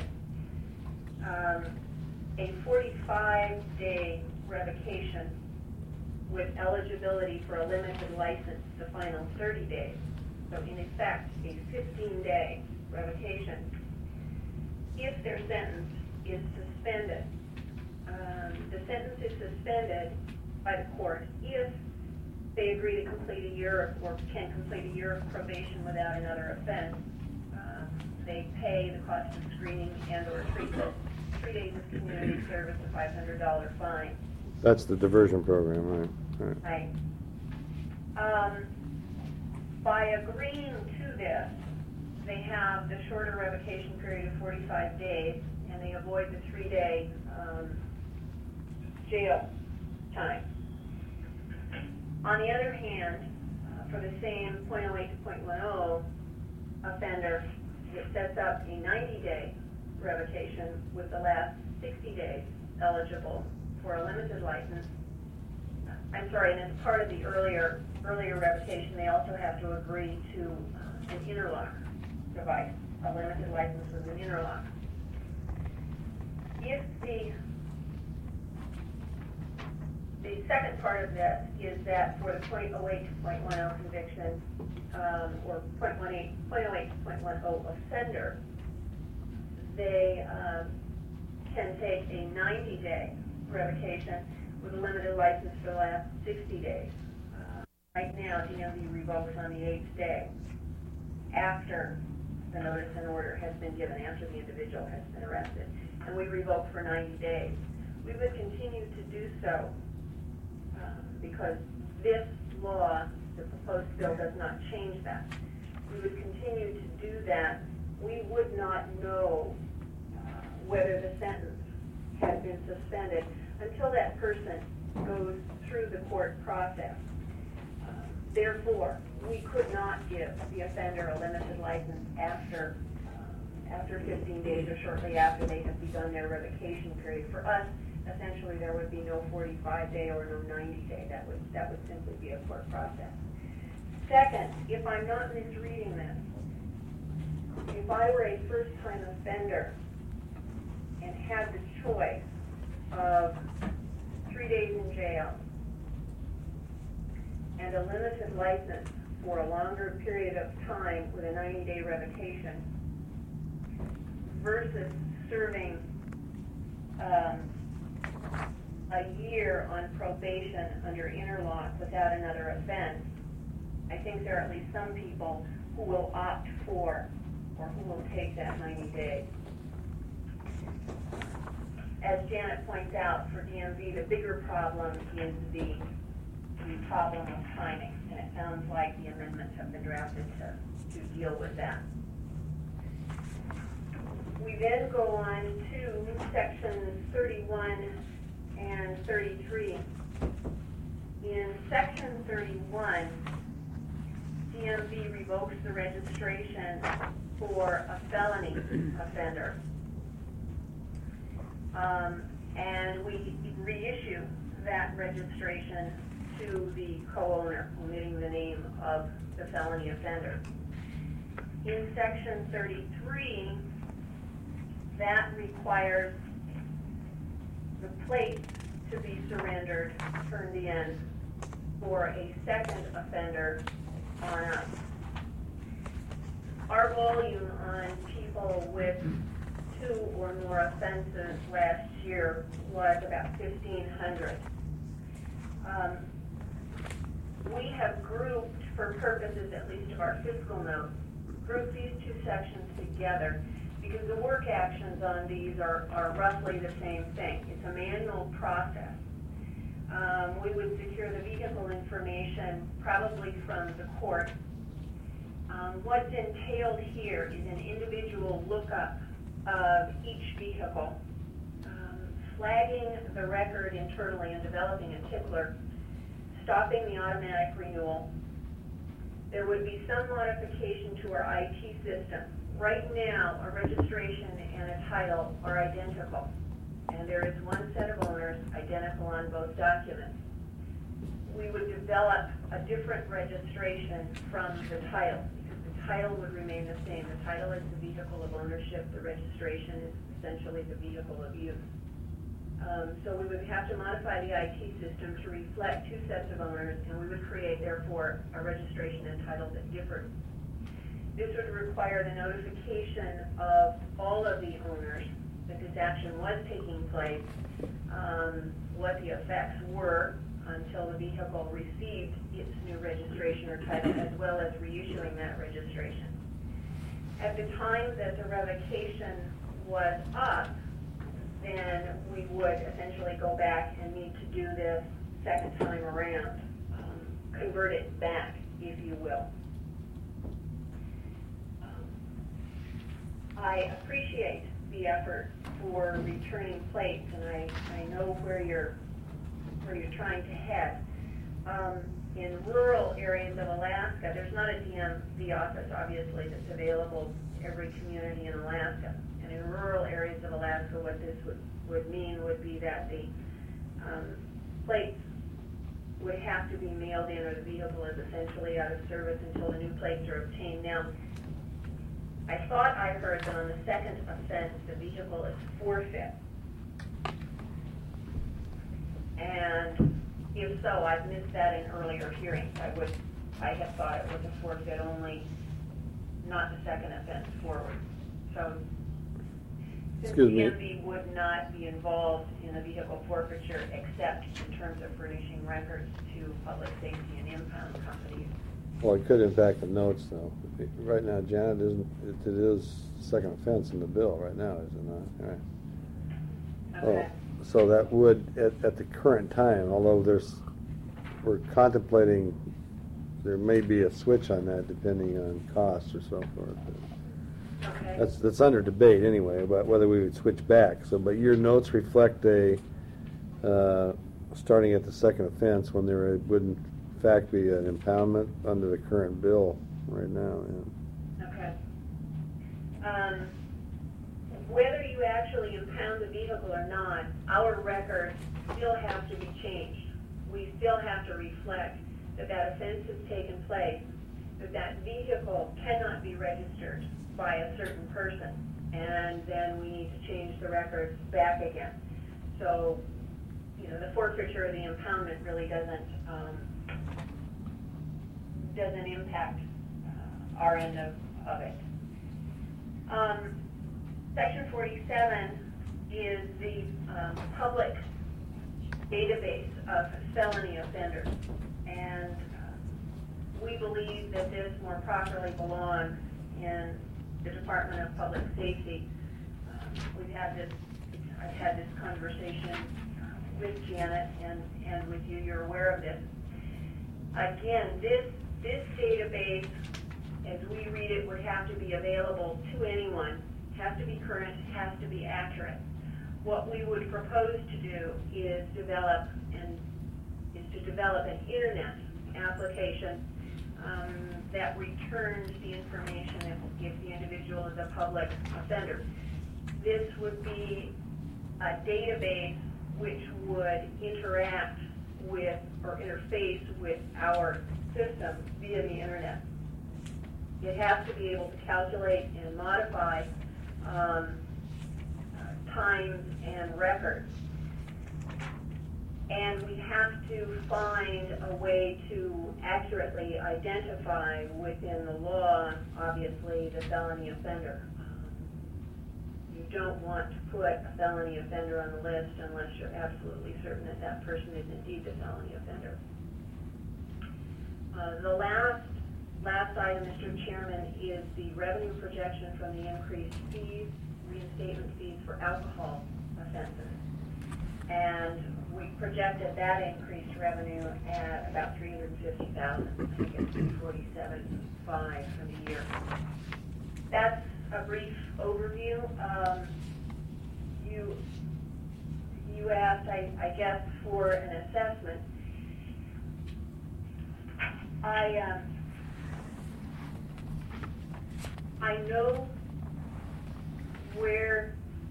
A 45-day revocation with eligibility for a limited license the final 30 days. So in effect, a 15-day revocation. If their sentence is suspended, the sentence is suspended by the court if they agree to complete a year or can complete a year of probation without another offense. They pay the cost of screening and or treatment, 3 days of community service, a $500 fine. That's the diversion program, right? Right. By agreeing to this, they have the shorter revocation period of 45 days, and they avoid the 3-day jail time. On the other hand, for the same 0.08 to 0.10 offender, it sets up a 90-day revocation with the last 60 days eligible for a limited license. I'm sorry, and as part of the earlier revocation, they also have to agree to an interlock device, a limited license with an interlock. If the second part of this is that for the 0.08 to 0.10 conviction, or 0.08 to 0.10 offender, they can take a 90-day revocation with a limited license for the last 60 days. Right now, DMV revokes on the 8th day after the notice and order has been given, after the individual has been arrested, and we revoke for 90 days. We would continue to do so because this law, the proposed bill, does not change that. We would continue to do that. We would not know whether the sentence had been suspended until that person goes through the court process. Therefore, we could not give the offender a limited license after 15 days or shortly after they have begun their revocation period. For us, essentially, there would be no 45-day or no 90-day. That would simply be a court process. Second, if I'm not misreading this, if I were a first-time offender and had the choice of 3 days in jail and a limited license for a longer period of time with a 90-day revocation versus serving a year on probation under interlock without another offense, I think there are at least some people who will opt for or who will take that 90 days. As Janet points out, for DMV, the bigger problem is the problem of timing, and it sounds like the amendments have been drafted to deal with that. We then go on to sections 31 and 33. In section 31, DMV revokes the registration for a felony offender. And we reissue that registration to the co-owner, omitting the name of the felony offender. In section 33, that requires the plate to be surrendered, turned in, for a second offender on us. Our volume on people with 2 or more offenses last year was about 1,500. we have grouped, for purposes at least of our fiscal note, grouped these two sections together because the work actions on these are roughly the same thing. It's a manual process. We would secure the vehicle information probably from the court. What's entailed here is an individual lookup of each vehicle, flagging the record internally and developing a tickler, stopping the automatic renewal. There would be some modification to our IT system. Right now, a registration and a title are identical, and there is one set of owners identical on both documents. We would develop a different registration from the title, because the title would remain the same. The title is the vehicle of ownership. The registration is essentially the vehicle of use. So we would have to modify the IT system to reflect two sets of owners, and we would create, therefore, a registration and title that differed. This would require the notification of all of the owners that this action was taking place, what the effects were until the vehicle received its new registration or title, as well as reissuing that registration. At the time that the revocation was up, then we would essentially go back and need to do this second time around, convert it back, if you will. I appreciate the effort for returning plates, and I know where you're trying to head. In rural areas of Alaska, there's not a DMV office, obviously, that's available to every community in Alaska. And in rural areas of Alaska, what this would mean would be that the plates would have to be mailed in, or the vehicle is essentially out of service until the new plates are obtained. Now, I thought I heard that on the second offense, the vehicle is forfeit. And if so, I've missed that in earlier hearings. I have thought it was a forfeit only, not the second offense forward. So, since the DMV would not be involved in a vehicle forfeiture except in terms of furnishing records to public safety and impound companies. Well, it could impact the notes, though. Right now, Janet, it is second offense in the bill right now, is it not? Right. Okay. Oh, so that would, at the current time, although we're contemplating, there may be a switch on that depending on cost or so forth. Okay. That's under debate anyway, about whether we would switch back. So, but your notes reflect starting at the second offense when there wouldn't in fact be an impoundment under the current bill right now. Yeah. Okay. Whether you actually impound the vehicle or not, our records still have to be changed. We still have to reflect that that offense has taken place, that vehicle cannot be registered by a certain person, and then we need to change the records back again. So, the forfeiture or the impoundment really doesn't impact our end of it. Section 47 is the public database of felony offenders, and we believe that this more properly belongs in the Department of Public Safety. I've had this conversation with Janet and with you. You're aware of this. Again, this database, as we read it, would have to be available to anyone, has to be current, has to be accurate. What we would propose to do is develop an internet application that returns the information if the individual is a public offender. This would be a database which would interact with or interface with our system via the internet. It has to be able to calculate and modify times and records. And we have to find a way to accurately identify within the law, obviously, the felony offender. You don't want to put a felony offender on the list unless you're absolutely certain that that person is indeed the felony offender. The last item, Mr. Chairman, is the revenue projection from the increased fees, reinstatement fees for alcohol offenses. And we projected that increased revenue at about $350,000. I think it's $247,500 for the year. That's a brief overview. You asked, I guess, for an assessment. I know where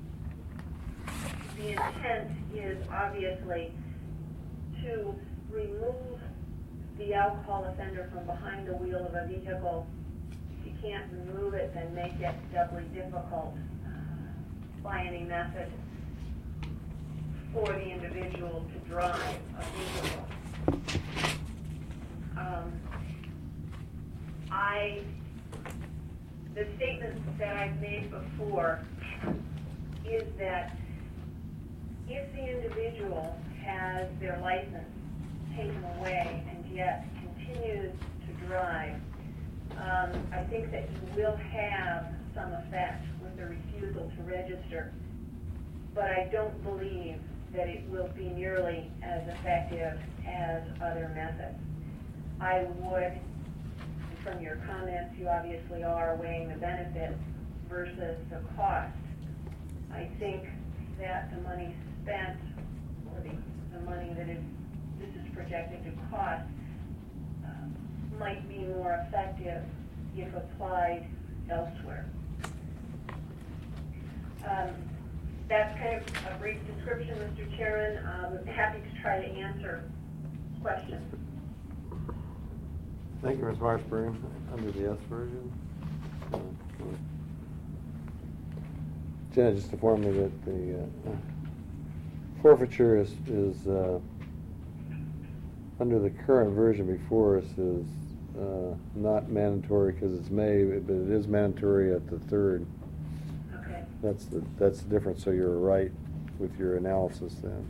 the intent is obviously to remove the alcohol offender from behind the wheel of a vehicle. If you can't remove it, then make it doubly difficult by any method for the individual to drive a vehicle. The statement that I've made before is that if the individual has their license taken away and yet continues to drive, I think that you will have some effect with the refusal to register, but I don't believe that it will be nearly as effective as other methods. I would, from your comments, you obviously are weighing the benefits versus the cost. I think that the money spent, or the money that this is projected to cost, might be more effective if applied elsewhere. That's kind of a brief description, Mr. Chairman. I'm happy to try to answer questions. Thank you, Ms. Marshburn. Under the S version. Jenna just informed me that the forfeiture is under the current version before us is not mandatory because it's May, but it is mandatory at the 3rd. Okay. That's the difference. So you're right with your analysis then.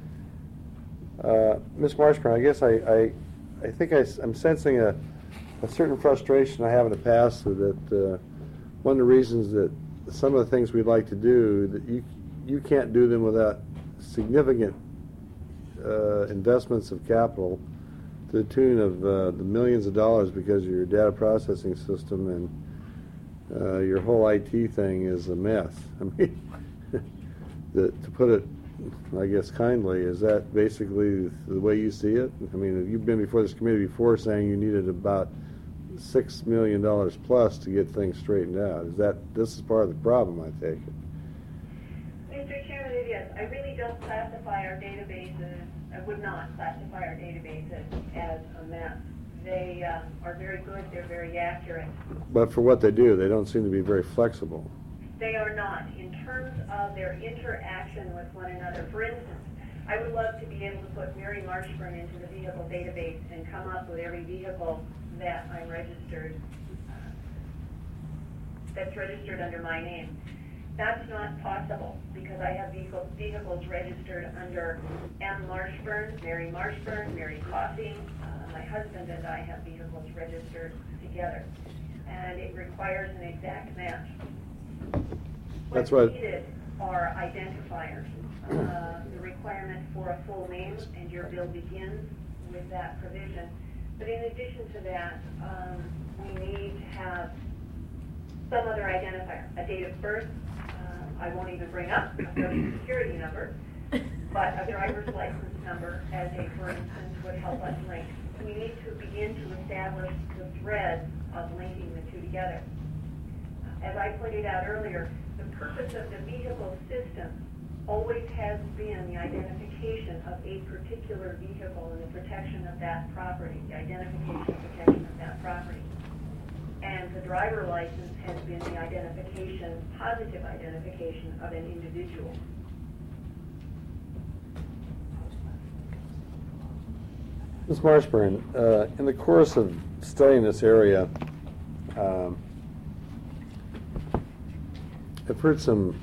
Ms. Marshburn, I guess I think I'm sensing a certain frustration I have in the past that one of the reasons that some of the things we'd like to do, that you can't do them without significant investments of capital to the tune of the millions of dollars because of your data processing system and your whole IT thing is a mess. I mean, to put it, I guess, kindly, is that basically the way you see it? I mean, you've been before this committee before saying you needed about $6 million plus to get things straightened out. This is part of the problem, I take it? Mr. Chairman, it is. I really don't classify our databases, I would not classify our databases as a mess. They are very good, they're very accurate. But for what they do, they don't seem to be very flexible. They are not. In terms of their interaction with one another, for instance, I would love to be able to put Mary Marshburn into the vehicle database and come up with every vehicle that I'm registered, that's registered under my name. That's not possible because I have vehicles registered under M. Marshburn, Mary Marshburn, Mary Coffey. My husband and I have vehicles registered together, and it requires an exact match. That's What's right. needed are identifiers. The requirement for a full name, and your bill begins with that provision. But in addition to that, we need to have some other identifier, a date of birth. I won't even bring up a social security number, but a driver's license number as a, for instance, would help us link. We need to begin to establish the threads of linking the two together. As I pointed out earlier, the purpose of the vehicle system always has been the identification of a particular vehicle and the protection of that property, the identification and protection of that property. And the driver license has been the identification, positive identification of an individual. Ms. Marshburn, in the course of studying this area, I've heard some,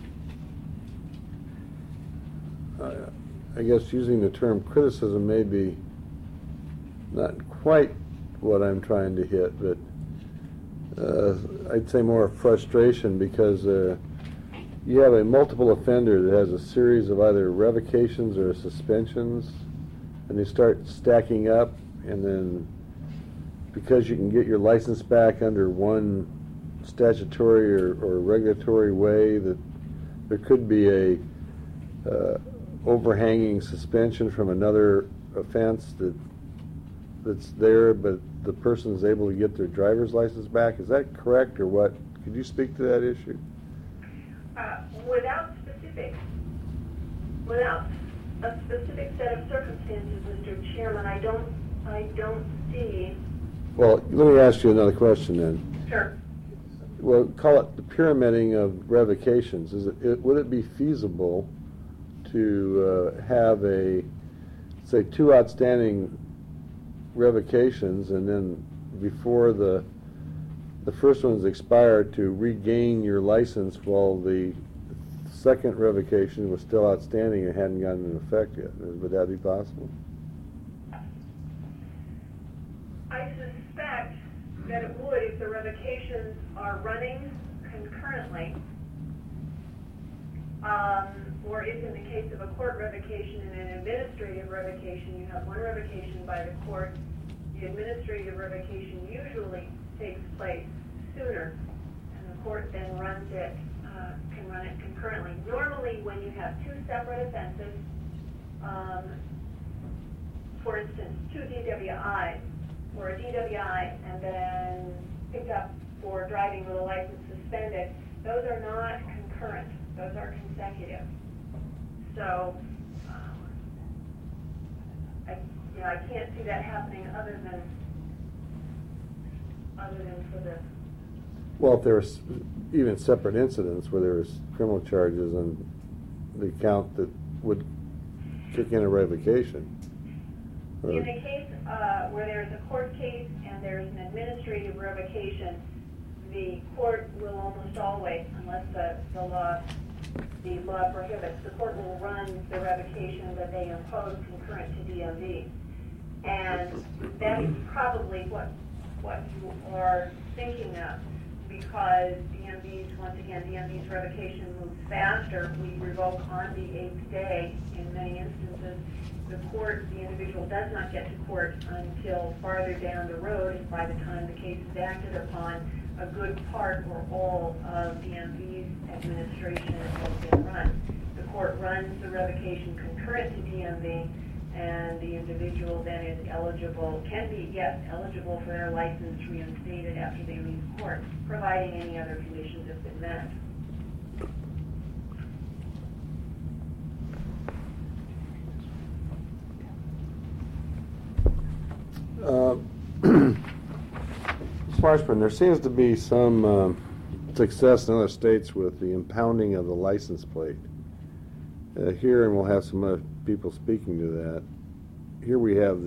I guess using the term criticism may be not quite what I'm trying to hit, but I'd say more frustration because you have a multiple offender that has a series of either revocations or suspensions, and they start stacking up, and then because you can get your license back under one statutory or regulatory way, that there could be a overhanging suspension from another offense that's there, but the person is able to get their driver's license back. Is that correct, or what? Could you speak to that issue? Without a specific set of circumstances, Mr. Chairman, I don't see. Well, let me ask you another question then. Sure. Well, call it the pyramiding of revocations. Would it be feasible to have say, 2 outstanding revocations, and then before the first one's expired, to regain your license while the second revocation was still outstanding and hadn't gotten into effect yet? Would that be possible? I suspect that it would if the revocations are running concurrently, or if in the case of a court revocation and an administrative revocation, you have one revocation by the court. The administrative revocation usually takes place sooner, and the court then can run it concurrently. Normally, when you have 2 separate offenses, for instance, 2 DWIs, or a DWI and then picked up for driving with a license suspended, those are not concurrent. Those are consecutive. So, I can't see that happening other than for this. Well, if there's even separate incidents where there's criminal charges and the count that would kick in a revocation. In the case where there's a court case and there's an administrative revocation, the court will almost always, unless the law prohibits, the court will run the revocation that they impose concurrent to DMV. And that is probably what you are thinking of, because DMV's revocation moves faster. We revoke on the 8th day in many instances. The individual does not get to court until farther down the road, and by the time the case is acted upon, a good part or all of DMV's administration has been run. The court runs the revocation concurrent to DMV, and the individual then is eligible for their license reinstated after they leave court, providing any other conditions have been met. Schwarzman, there seems to be some success in other states with the impounding of the license plate. Here, and we'll have some other people speaking to that. Here we have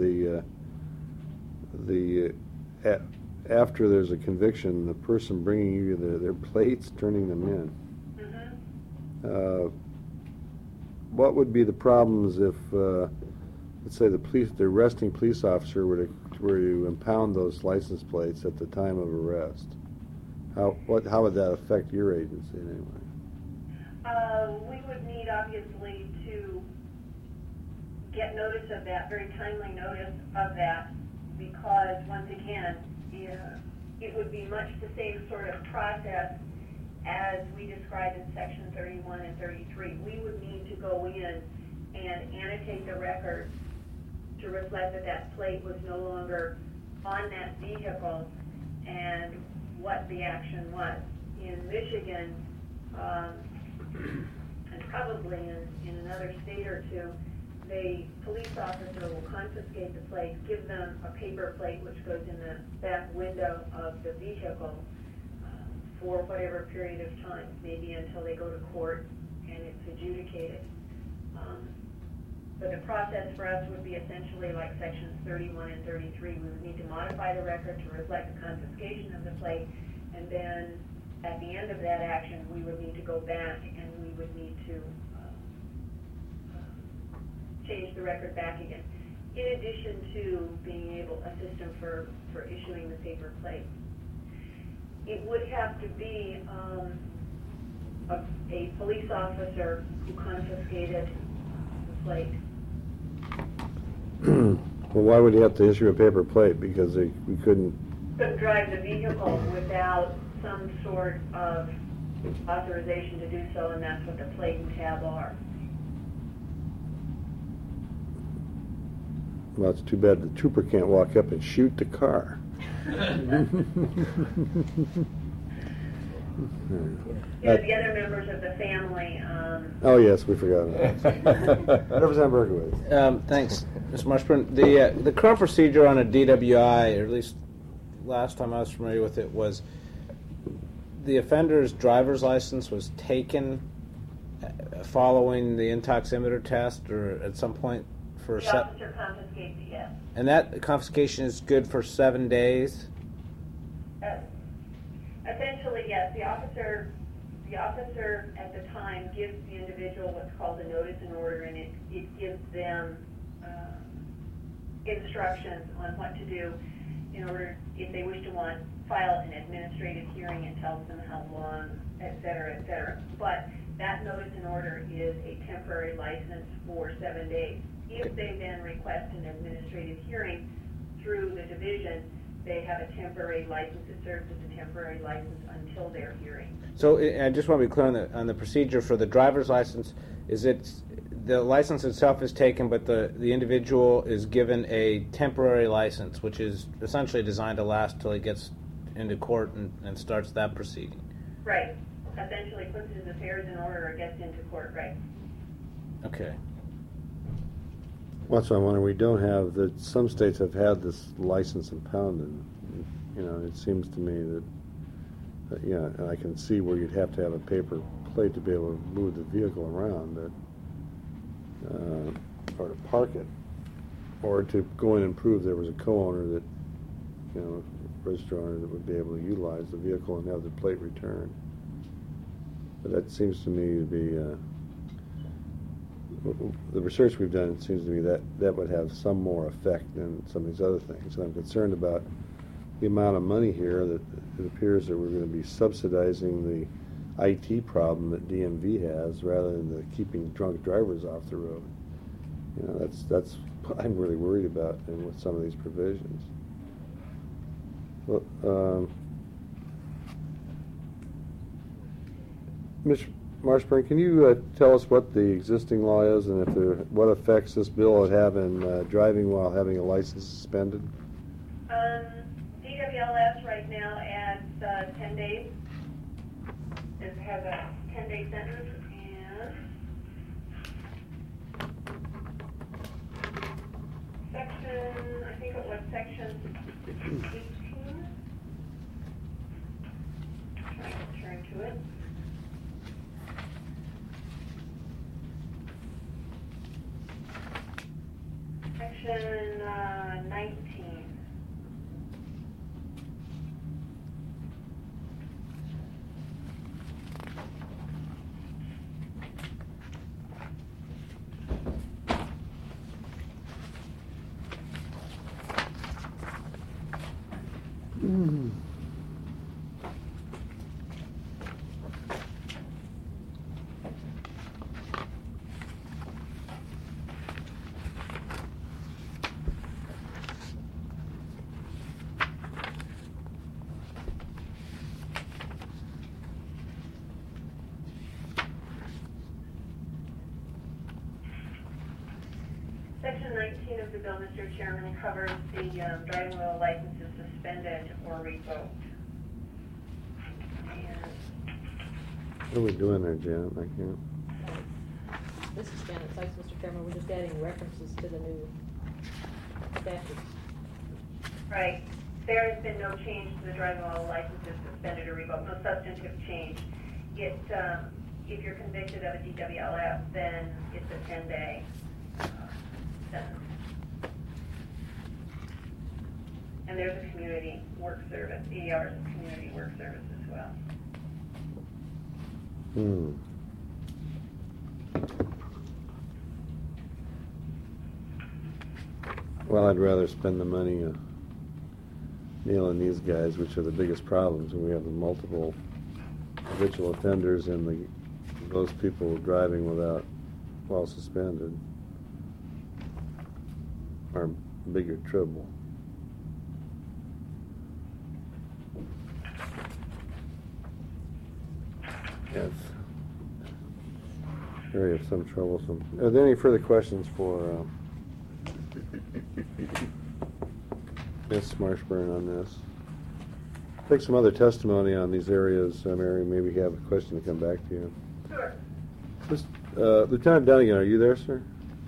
after there's a conviction, the person bringing you their plates, turning them in. Mm-hmm. What would be the problems if, let's say, the arresting police officer were to impound those license plates at the time of arrest? How would that affect your agency anyway? We would need, obviously, to get notice of that, very timely notice of that, because, once again, it would be much the same sort of process as we described in Section 31 and 33. We would need to go in and annotate the record to reflect that plate was no longer on that vehicle and what the action was. In Michigan, and probably in another state or two, the police officer will confiscate the plate, give them a paper plate which goes in the back window of the vehicle for whatever period of time, maybe until they go to court and it's adjudicated. But the process for us would be essentially like Sections 31 and 33. We would need to modify the record to reflect the confiscation of the plate, and then at the end of that action, we would need to go back and we would need to change the record back again. in addition to being able, a system for issuing the paper plate. It would have to be a police officer who confiscated the plate. Well, why would he have to issue a paper plate? Because we couldn't. Couldn't drive the vehicle without some sort of authorization to do so, and that's what the plate and tab are. Well, it's too bad the trooper can't walk up and shoot the car. The other members of the family. Oh yes, we forgot that. Representative Berkowitz. Thanks, Mr. Marshburn. The current procedure on a DWI, or at least last time I was familiar with it, was the offender's driver's license was taken following the intoximeter test, or at some point for the officer confiscates it, yes. And that confiscation is good for 7 days? Essentially, yes. The officer at the time gives the individual what's called a notice in order, and it gives them instructions on what to do in order, if they wish to file an administrative hearing. It tells them how long, et cetera, et cetera. But that notice in order is a temporary license for 7 days. If they then request an administrative hearing through the division, they have a temporary license. It serves as a temporary license until their hearing. So I just want to be clear on the procedure for the driver's license. Is it the license itself is taken, but the individual is given a temporary license, which is essentially designed to last till he gets into court and starts that proceeding? Right. Essentially puts his affairs in order or gets into court, right. Okay. Well, that's what I wonder. We don't have that. Some states have had this license impounded. You know, it seems to me that and I can see where you'd have to have a paper plate to be able to move the vehicle around, or to park it, or to go in and prove there was a co-owner that, register owner that would be able to utilize the vehicle and have the plate returned. But that seems to me to be. The research we've done, it seems to me that would have some more effect than some of these other things. And I'm concerned about the amount of money here that it appears that we're going to be subsidizing the IT problem that DMV has rather than the keeping drunk drivers off the road. That's what I'm really worried about and with some of these provisions. Well, Mr. Marshburn, can you tell us what the existing law is and what effects this bill would have in driving while having a license suspended? DWLS right now adds 10 days. It has a 10-day sentence, and I think it was section 18. I'm trying to turn to it. Section 19. Section 19 of the bill, Mr. Chairman, covers the driving while license is suspended or revoked. What are we doing there, Janet? I can't. This is Janet Sykes, Mr. Chairman. We're just adding references to the new statutes. Right. There has been no change to the driving while license is suspended or revoked, no substantive change. If you're convicted of a DWLF, then it's a 10-day sentence. And there's a community work service, 80 hours of community work service as well. Well, I'd rather spend the money nailing these guys, which are the biggest problems, and we have the multiple habitual offenders and those people driving while suspended are bigger trouble. Yes. Area of some troublesome. Are there any further questions for Ms. Marshburn on this? Take some other testimony on these areas, Mary. Maybe you have a question to come back to you. Sure. Lieutenant Dunnigan, are you there, sir?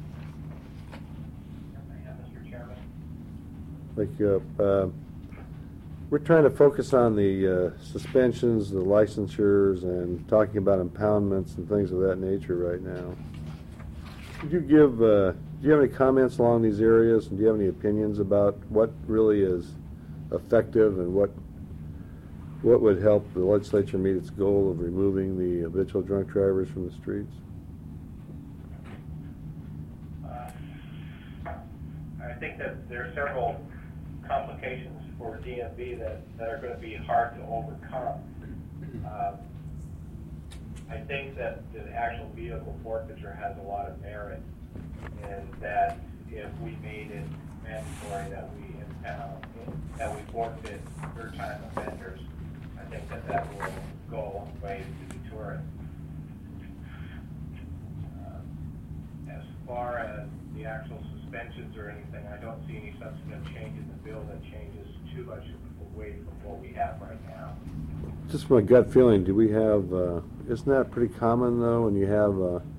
Mr. Chairman. Thank you. We're trying to focus on the suspensions, the licensures, and talking about impoundments and things of that nature right now. Could you do you have any comments along these areas, and do you have any opinions about what really is effective and what would help the legislature meet its goal of removing the habitual drunk drivers from the streets? I think that there are several complications for DMV that are going to be hard to overcome. I think that the actual vehicle forfeiture has a lot of merit, and that if we made it mandatory that we impound, that we forfeit third-time offenders, I think that will go a long way to deter it. As far as the actual suspensions or anything, I don't see any substantive change in the bill that changes too much away from what we have right now. Just my gut feeling, do we have, isn't that pretty common though, when you have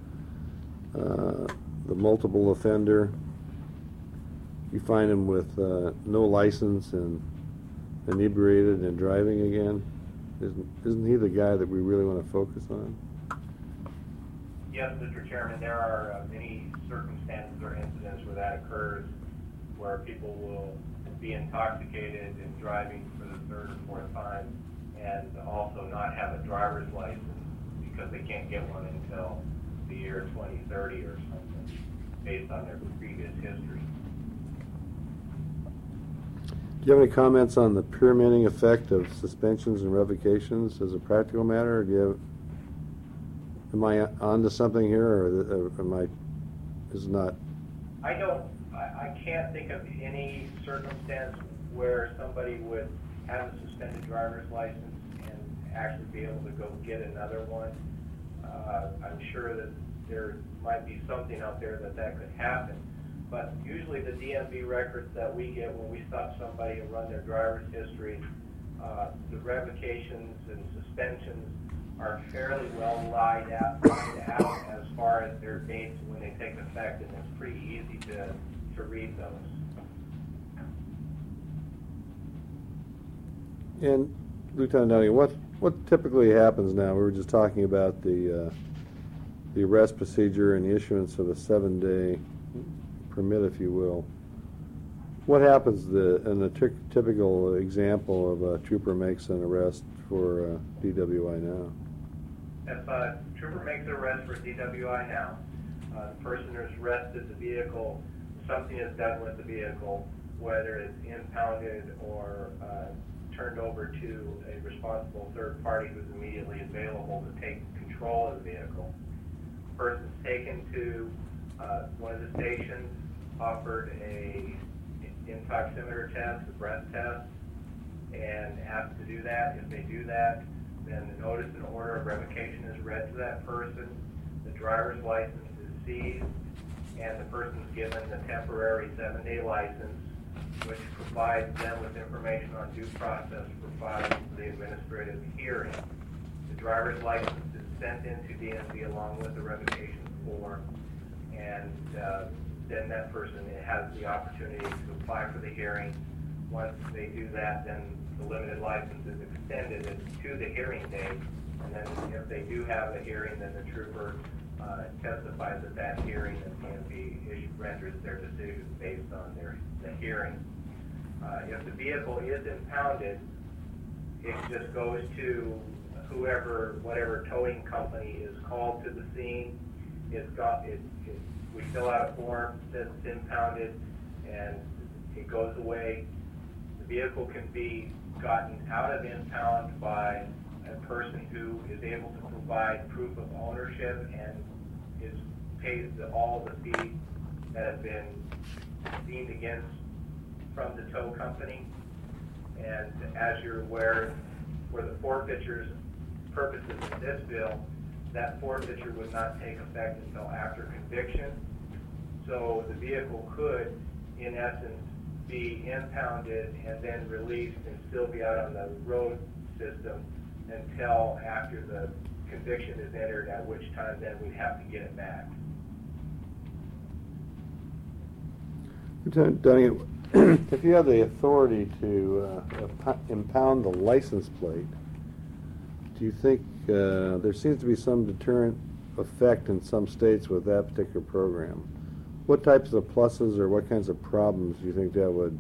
the multiple offender, you find him with no license and inebriated and driving again? Isn't he the guy that we really want to focus on? Yes, Mr. Chairman, there are many circumstances or incidents where that occurs, where people will be intoxicated and driving for the third or fourth time, and also not have a driver's license because they can't get one until the year 2030 or something, based on their previous history. Do you have any comments on the pyramiding effect of suspensions and revocations as a practical matter? Or do you have, am I on to something here, or am I, is not? I can't think of any circumstance where somebody would have a suspended driver's license and actually be able to go get another one. I'm sure that there might be something out there that could happen. But usually the DMV records that we get when we stop somebody and run their driver's history, the revocations and suspensions are fairly well laid out as far as their dates when they take effect, and it's pretty easy to read those. And Lieutenant Dunnigan, what typically happens now? We were just talking about the arrest procedure and the issuance of a 7-day permit, if you will. What happens in a typical example of a trooper makes an arrest for DWI now? If a trooper makes an arrest for DWI now, the person is arrested, the vehicle, something is done with the vehicle, whether it's impounded or turned over to a responsible third party who's immediately available to take control of the vehicle. The person's taken to one of the stations, offered a intoximeter test, a breath test, and asked to do that. If they do that, then the notice and order of revocation is read to that person, the driver's license is seized, and the person's given the temporary 7-day license, which provides them with information on due process for filing for the administrative hearing. The driver's license is sent into DMV along with the revocation form, and then that person has the opportunity to apply for the hearing. Once they do that, then the limited license is extended to the hearing date, and then if they do have a hearing, then the trooper testifies at that hearing, and DMV renders their decision based on the hearing. If the vehicle is impounded, it just goes to whatever towing company is called to the scene. We fill out a form that says it's impounded, and it goes away. The vehicle can be gotten out of impound by a person who is able to provide proof of ownership and pays all the fees that have been deemed against from the tow company. And as you're aware, for the forfeiture's purposes of this bill, that forfeiture would not take effect until after conviction. So the vehicle could, in essence, be impounded and then released and still be out on the road system until after the conviction is entered, at which time then we'd have to get it back. Lieutenant Dunnigan, if you have the authority to impound the license plate, do you think there seems to be some deterrent effect in some states with that particular program? What types of pluses or what kinds of problems do you think that would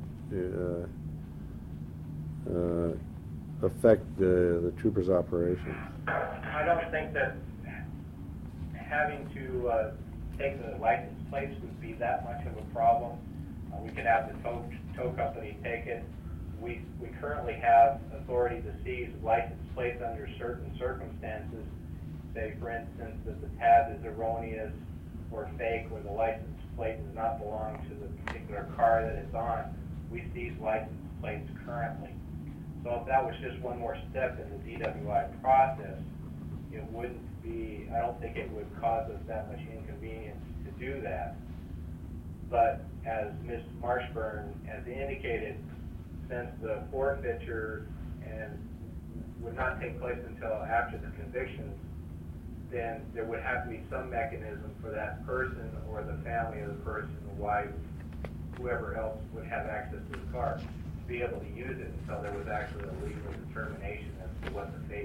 affect the troopers' operations? I don't think that having to take the license plates would be that much of a problem. We could have the tow company take it. We currently have authority to seize license plates under certain circumstances. Say, for instance, that the tab is erroneous or fake, or the license plate does not belong to the particular car that it's on. We seize license plates currently. So if that was just one more step in the DWI process, it wouldn't be, I don't think it would cause us that much inconvenience to do that. But as Ms. Marshburn has indicated, since the forfeiture and would not take place until after the conviction, then there would have to be some mechanism for that person or the family of the person, the wife, whoever else would have access to the car, to be able to use it until there was actually a legal determination as to what the fate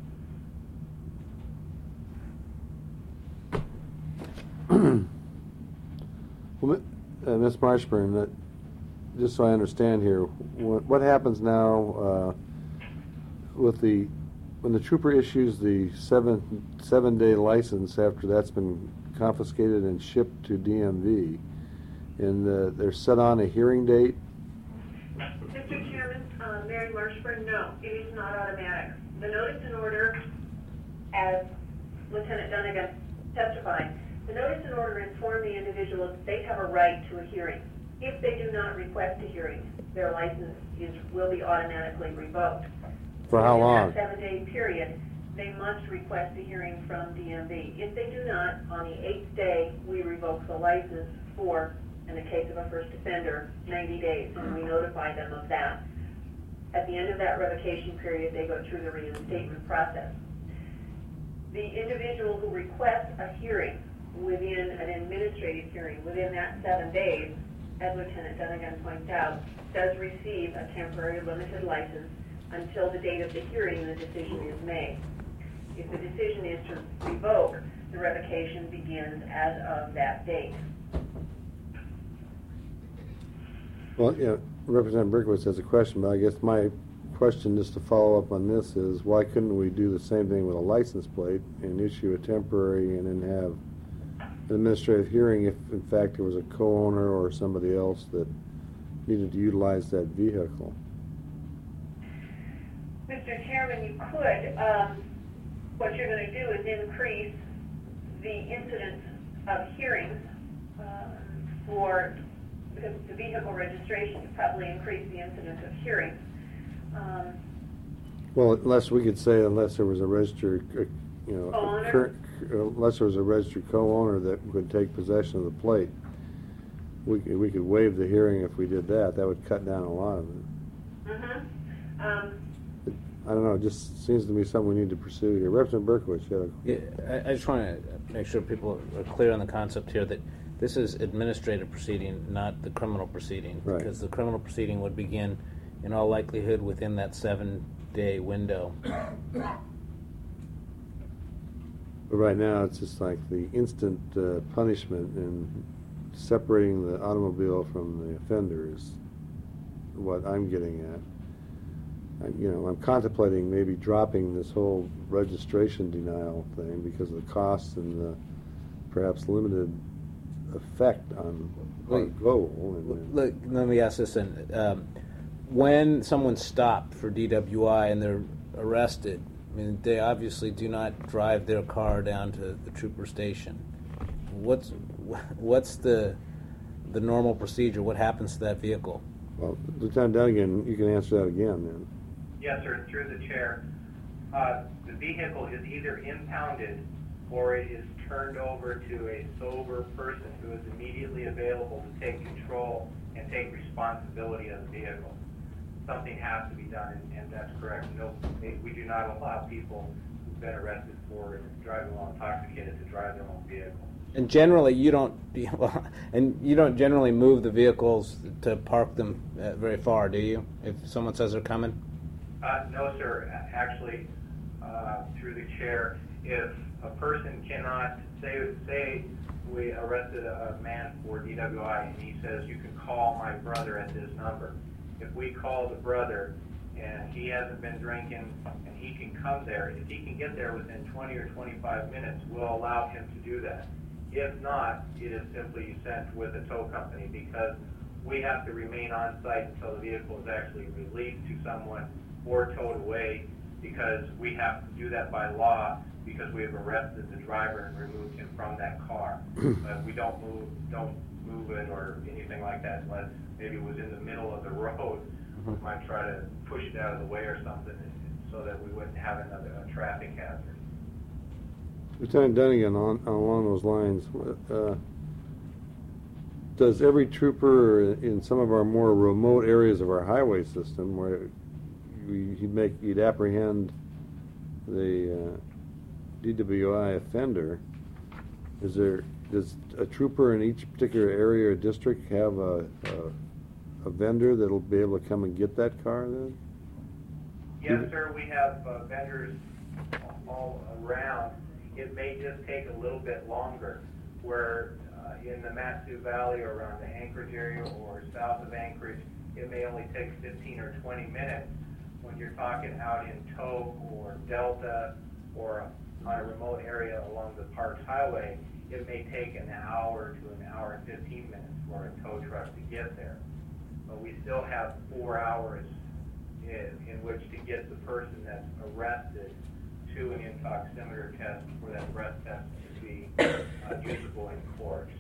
was. Well, Ms. Marshburn, just so I understand here, what happens now with when the trooper issues the seven-day license after that's been confiscated and shipped to DMV, and they're set on a hearing date? Mr. Chairman, Mary Marshburn, no, it is not automatic. The notice and order, as Lieutenant Dunnigan testified, the notice and order inform the individual that they have a right to a hearing. If they do not request a hearing, their license will be automatically revoked. For how long? In that 7-day period, they must request a hearing from DMV. If they do not, on the 8th day, we revoke the license for, in the case of a first offender, 90 days, and we notify them of that. At the end of that revocation period, they go through the reinstatement process. The individual who requests a hearing within an administrative hearing within that 7 days, as Lieutenant Dunnigan points out, does receive a temporary limited license until the date of the hearing the decision is made. If the decision is to revoke, the revocation begins as of that date. Well, yeah, Representative Berkowitz has a question, but I guess my question, just to follow up on this, is why couldn't we do the same thing with a license plate and issue a temporary and then have an administrative hearing if, in fact, there was a co-owner or somebody else that needed to utilize that vehicle? Mr. Chairman, you could. What you're going to do is increase the incidence of hearings because the vehicle registration, you probably increase the incidence of hearings. Well, unless we could say unless there was a registered, unless there was a registered co-owner that could take possession of the plate, we could waive the hearing if we did that. That would cut down a lot of it. Mm-hmm. I don't know. It just seems to me something we need to pursue here. Representative Berkowitz, I just want to make sure people are clear on the concept here that this is administrative proceeding, not the criminal proceeding, right. Because the criminal proceeding would begin, in all likelihood, within that 7-day window. But right now, it's just like the instant punishment and separating the automobile from the offender is what I'm getting at. I'm contemplating maybe dropping this whole registration denial thing because of the costs and the perhaps limited effect on our goal. And, Look, let me ask this then. When someone's stopped for DWI and they're arrested, I mean, they obviously do not drive their car down to the trooper station. What's the normal procedure? What happens to that vehicle? well, Lieutenant Dunnigan, you can answer that again then. Yes, sir, through the chair. The vehicle is either impounded or it is turned over to a sober person who is immediately available to take control and take responsibility of the vehicle. Something has to be done, and that's correct. No, we do not allow people who've been arrested for driving while intoxicated to drive their own vehicle. And generally, you don't generally move the vehicles to park them very far, do you? If someone says they're coming. No, sir. Actually, through the chair, if a person cannot say we arrested a man for DWI and he says you can call my brother at this number. If we call the brother and he hasn't been drinking and he can come there, if he can get there within 20 or 25 minutes, we'll allow him to do that. If not, it is simply sent with a tow company because we have to remain on site until the vehicle is actually released to someone or towed away because we have to do that by law because we have arrested the driver and removed him from that car. But we don't move it or anything like that unless maybe it was in the middle of the road. We might try to push it out of the way or something so that we wouldn't have a traffic hazard. Lieutenant Dunnigan, along those lines, does every trooper in some of our more remote areas of our highway system where he'd apprehend the DWI offender, does a trooper in each particular area or district have a vendor that'll be able to come and get that car then? Yes, sir, we have vendors all around. It may just take a little bit longer, where in the Mat-Su Valley or around the Anchorage area or south of Anchorage, it may only take 15 or 20 minutes. When you're talking out in Toke or Delta or on a remote area along the Parks Highway, it may take an hour to an hour and 15 minutes for a tow truck to get there. But we still have 4 hours in which to get the person that's arrested to an intoximeter test for that breath test to be usable in court.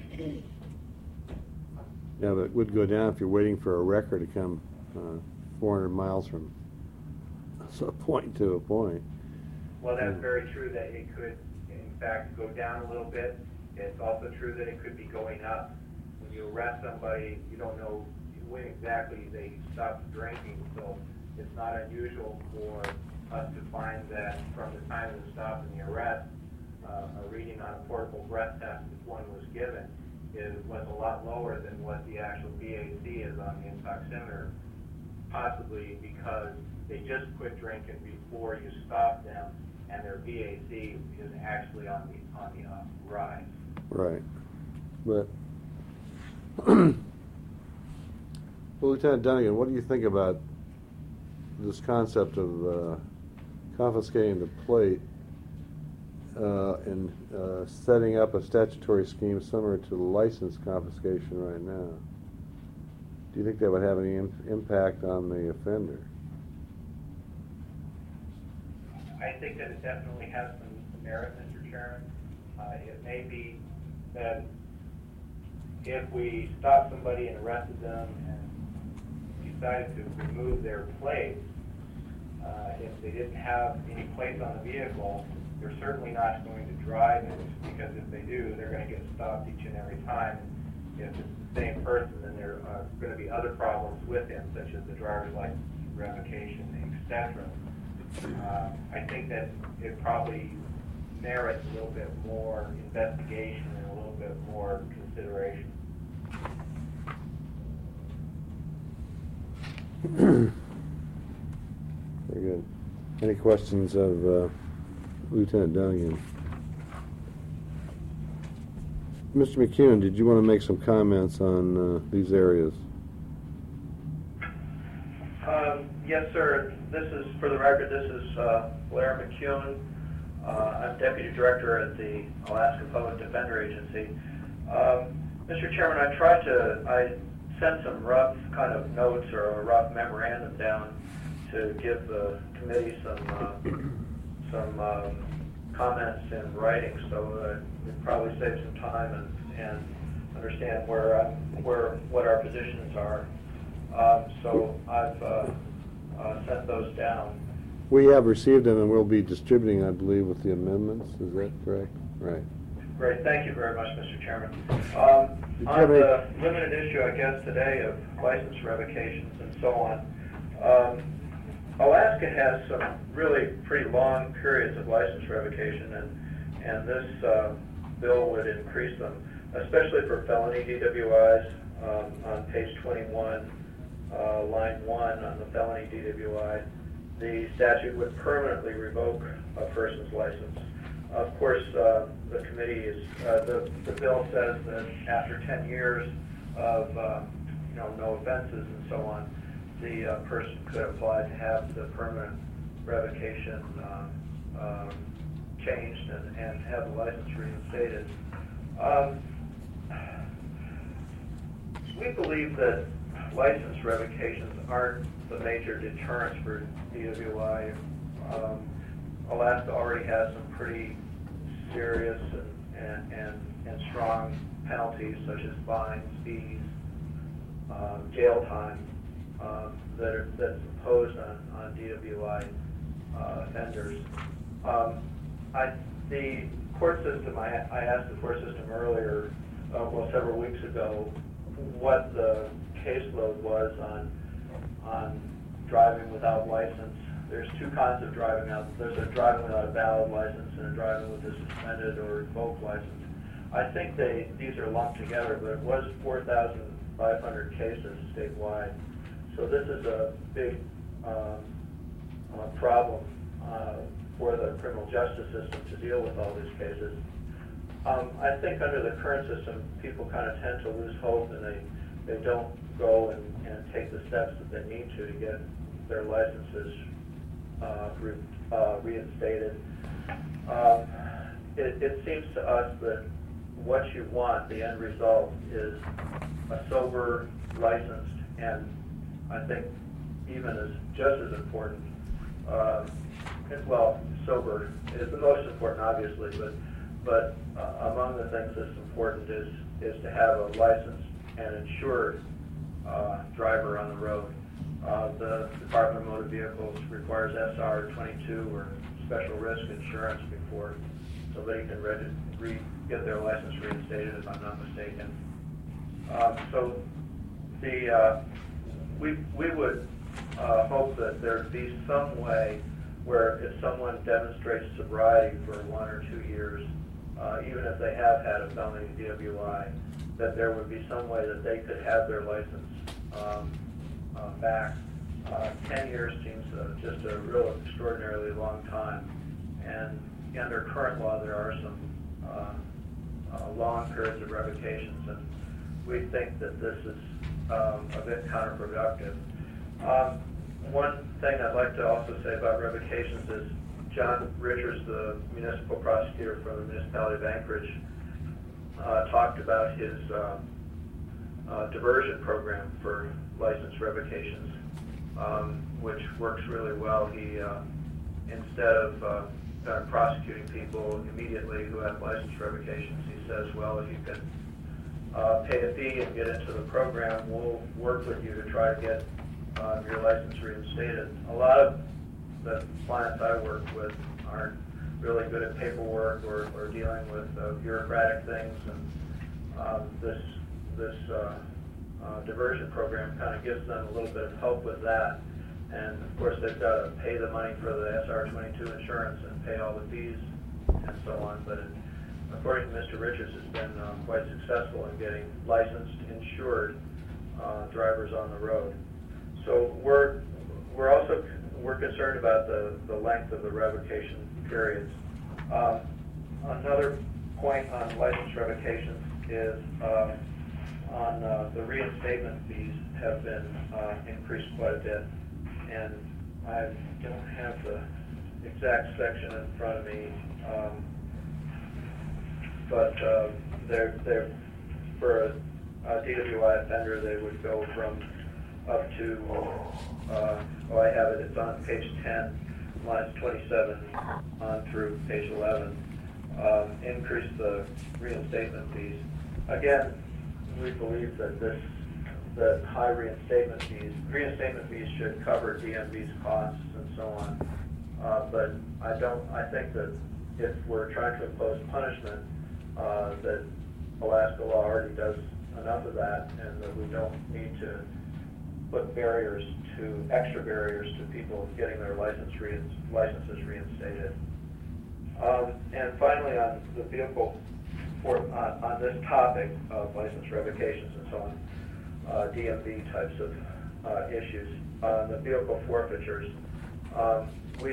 Yeah, but it would go down if you're waiting for a wrecker to come 400 miles from a point to a point. Well, that's very true that it could, in fact, go down a little bit. It's also true that it could be going up. When you arrest somebody, you don't know when exactly they stopped drinking, so it's not unusual for us to find that from the time of the stop and the arrest, a reading on a portable breath test, if one was given, was a lot lower than what the actual BAC is on the intoximeter, possibly because they just quit drinking before you stop them, and their BAC is actually on the rise. Right, but well, Lieutenant Dunnigan, what do you think about this concept of confiscating the plate and setting up a statutory scheme similar to the license confiscation right now? Do you think that would have any impact on the offender? I think that it definitely has some merit, Mr. Chairman. It may be that if we stopped somebody and arrested them and decided to remove their plates, if they didn't have any plates on the vehicle, they're certainly not going to drive it, because if they do, they're going to get stopped each and every time. If it's the same person, then there are going to be other problems with him, such as the driver's license revocation, etc. I think that it probably merits a little bit more investigation and a little bit more consideration. Very good. Any questions of Lieutenant Dunnigan? Mr. McCune, did you want to make some comments on these areas? Yes, sir. This is, for the record, this is Blair McCune. I'm Deputy Director at the Alaska Public Defender Agency. Mr. Chairman, I sent some rough kind of notes or a rough memorandum down to give the committee some comments in writing, so we'd probably save some time and understand what our positions are. So I've sent those down. We have received them and we'll be distributing, I believe, with the amendments. Is that correct? Right. Great, thank you very much, Mr. Chairman. On the limited issue, I guess, today of license revocations and so on, Alaska has some really pretty long periods of license revocation, and this bill would increase them, especially for felony DWIs. On page 21, line 1 on the felony DWI, the statute would permanently revoke a person's license. Of course, the committee the bill says that after 10 years of no offenses and so on, the person could apply to have the permanent revocation changed and have the license reinstated. We believe that license revocations aren't the major deterrence for DWI. Alaska already has some pretty serious and strong penalties such as fines, fees, jail time that's imposed on DWI offenders. The court system, I asked the court system earlier, several weeks ago, what the caseload was on driving without license. There's two kinds of driving out. There's a driving without a valid license and a driving with a suspended or revoked license. I think these are lumped together, but it was 4,500 cases statewide. So this is a big problem for the criminal justice system to deal with all these cases. I think under the current system, people kind of tend to lose hope, and they don't go and take the steps that they need to get their licenses reinstated. It seems to us that what you want, the end result, is a sober, licensed, and I think even just as important, sober is the most important, obviously, but among the things that's important is to have a licensed and insured driver on the road. The Department of Motor Vehicles requires SR-22 or special risk insurance before somebody can get their license reinstated, if I'm not mistaken. So we would hope that there'd be some way where if someone demonstrates sobriety for 1 or 2 years, even if they have had a felony DWI, that there would be some way that they could have their license back. 10 years seems just a real extraordinarily long time, and under current law there are some long periods of revocations, and we think that this is a bit counterproductive. One thing I'd like to also say about revocations is John Richards, the municipal prosecutor for the municipality of Anchorage, talked about his diversion program for license revocations, which works really well. He, instead of prosecuting people immediately who have license revocations, he says, well, if you can pay a fee and get into the program, we'll work with you to try to get your license reinstated. A lot of the clients I work with aren't really good at paperwork or dealing with bureaucratic things, and this diversion program kind of gives them a little bit of help with that. And of course they've got to pay the money for the SR-22 insurance and pay all the fees and so on, but according to Mr. Richards, it's been quite successful in getting licensed, insured drivers on the road. So we're concerned about the length of the revocation periods. Another point on license revocations is on the reinstatement fees have been increased quite a bit, and I don't have the exact section in front of me, but they're for a DWI offender, they would go from up to, I have it, it's on page 10, lines 27 on through page 11, increase the reinstatement fees. Again, we believe that that high reinstatement fees should cover DMV's costs and so on. But I think that if we're trying to impose punishment, that Alaska law already does enough of that, and that we don't need to put extra barriers to people getting their licenses reinstated. And finally, on the vehicle, on this topic of license revocations and so on, DMV types of issues, on the vehicle forfeitures, we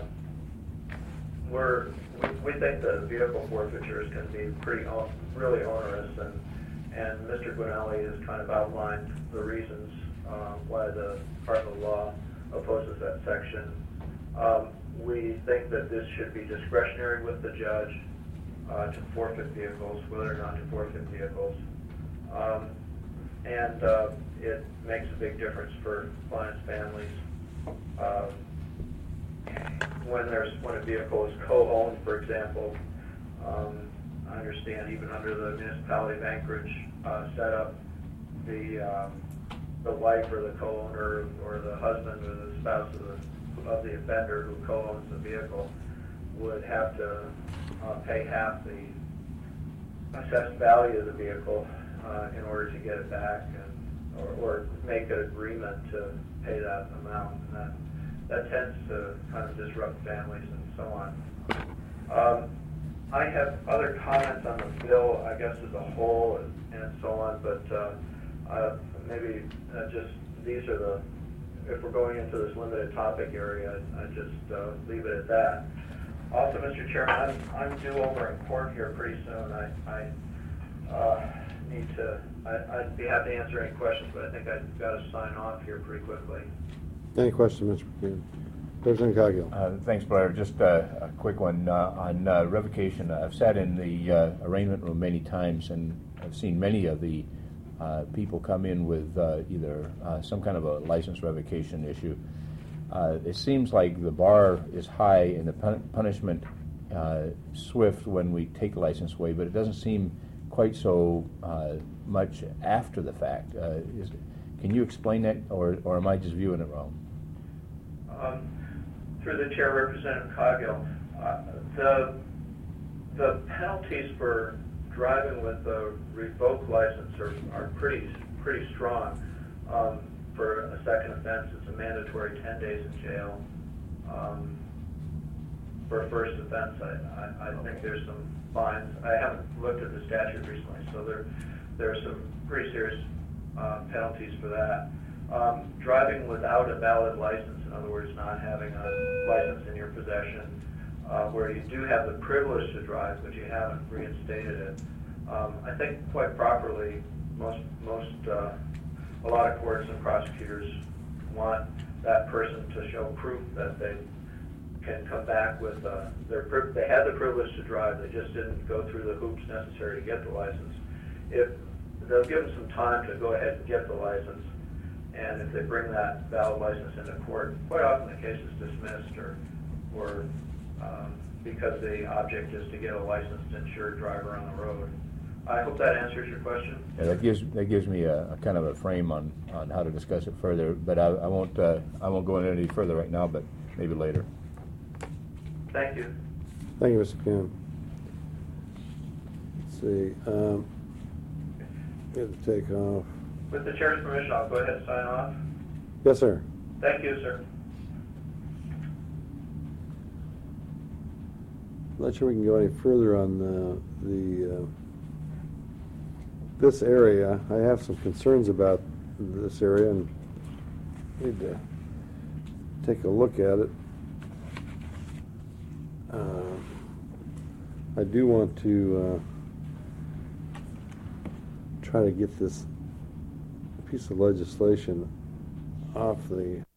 think that vehicle forfeitures can be really onerous, and Mr. Gwinelli has kind of outlined the reasons why the Department of Law opposes that section. We think that this should be discretionary with the judge to forfeit vehicles, whether or not to forfeit vehicles. And it makes a big difference for clients' families. When a vehicle is co-owned, for example, I understand even under the municipality bankrate setup, the wife or the co-owner or the husband or the spouse of the offender who co-owns the vehicle would have to pay half the assessed value of the vehicle in order to get it back, or make an agreement to pay that amount, and that tends to kind of disrupt families and so on. I have other comments on the bill, I guess, as a whole and so on, but maybe just these are if we're going into this limited topic area, I just leave it at that. Also, Mr. Chairman, I'm due over in court here pretty soon. I'd be happy to answer any questions, but I think I've got to sign off here pretty quickly. Any questions, Mr. McKeon? President Coghill. Thanks, Blair. Just a quick one on revocation. I've sat in the arraignment room many times, and I've seen many of the people come in with either some kind of a license revocation issue. It seems like the bar is high and the punishment swift when we take the license away, but it doesn't seem quite so much after the fact. Can you explain that, or am I just viewing it wrong? Through the chair, Representative Coghill, the penalties for driving with a revoked license are pretty strong. For a second offense, it's a mandatory 10 days in jail. For a first offense, I think there's some fines. I haven't looked at the statute recently, so there are some pretty serious penalties for that. Driving without a valid license, in other words, not having a license in your possession, where you do have the privilege to drive, but you haven't reinstated it. I think quite properly, a lot of courts and prosecutors want that person to show proof that they can come back with they had the privilege to drive, they just didn't go through the hoops necessary to get the license. If they'll give them some time to go ahead and get the license, and if they bring that valid license into court, quite often the case is dismissed, or because the object is to get a licensed insured driver on the road. I hope that answers your question. Yeah, that gives me a kind of a frame on how to discuss it further, but I won't go into any further right now, but maybe later. Thank you. Thank you, Mr. Kim. Let's see. We have to take off. With the chair's permission, I'll go ahead and sign off. Yes, sir. Thank you, sir. I'm not sure we can go any further on this area. I have some concerns about this area and need to take a look at it. I do want to try to get this piece of legislation off the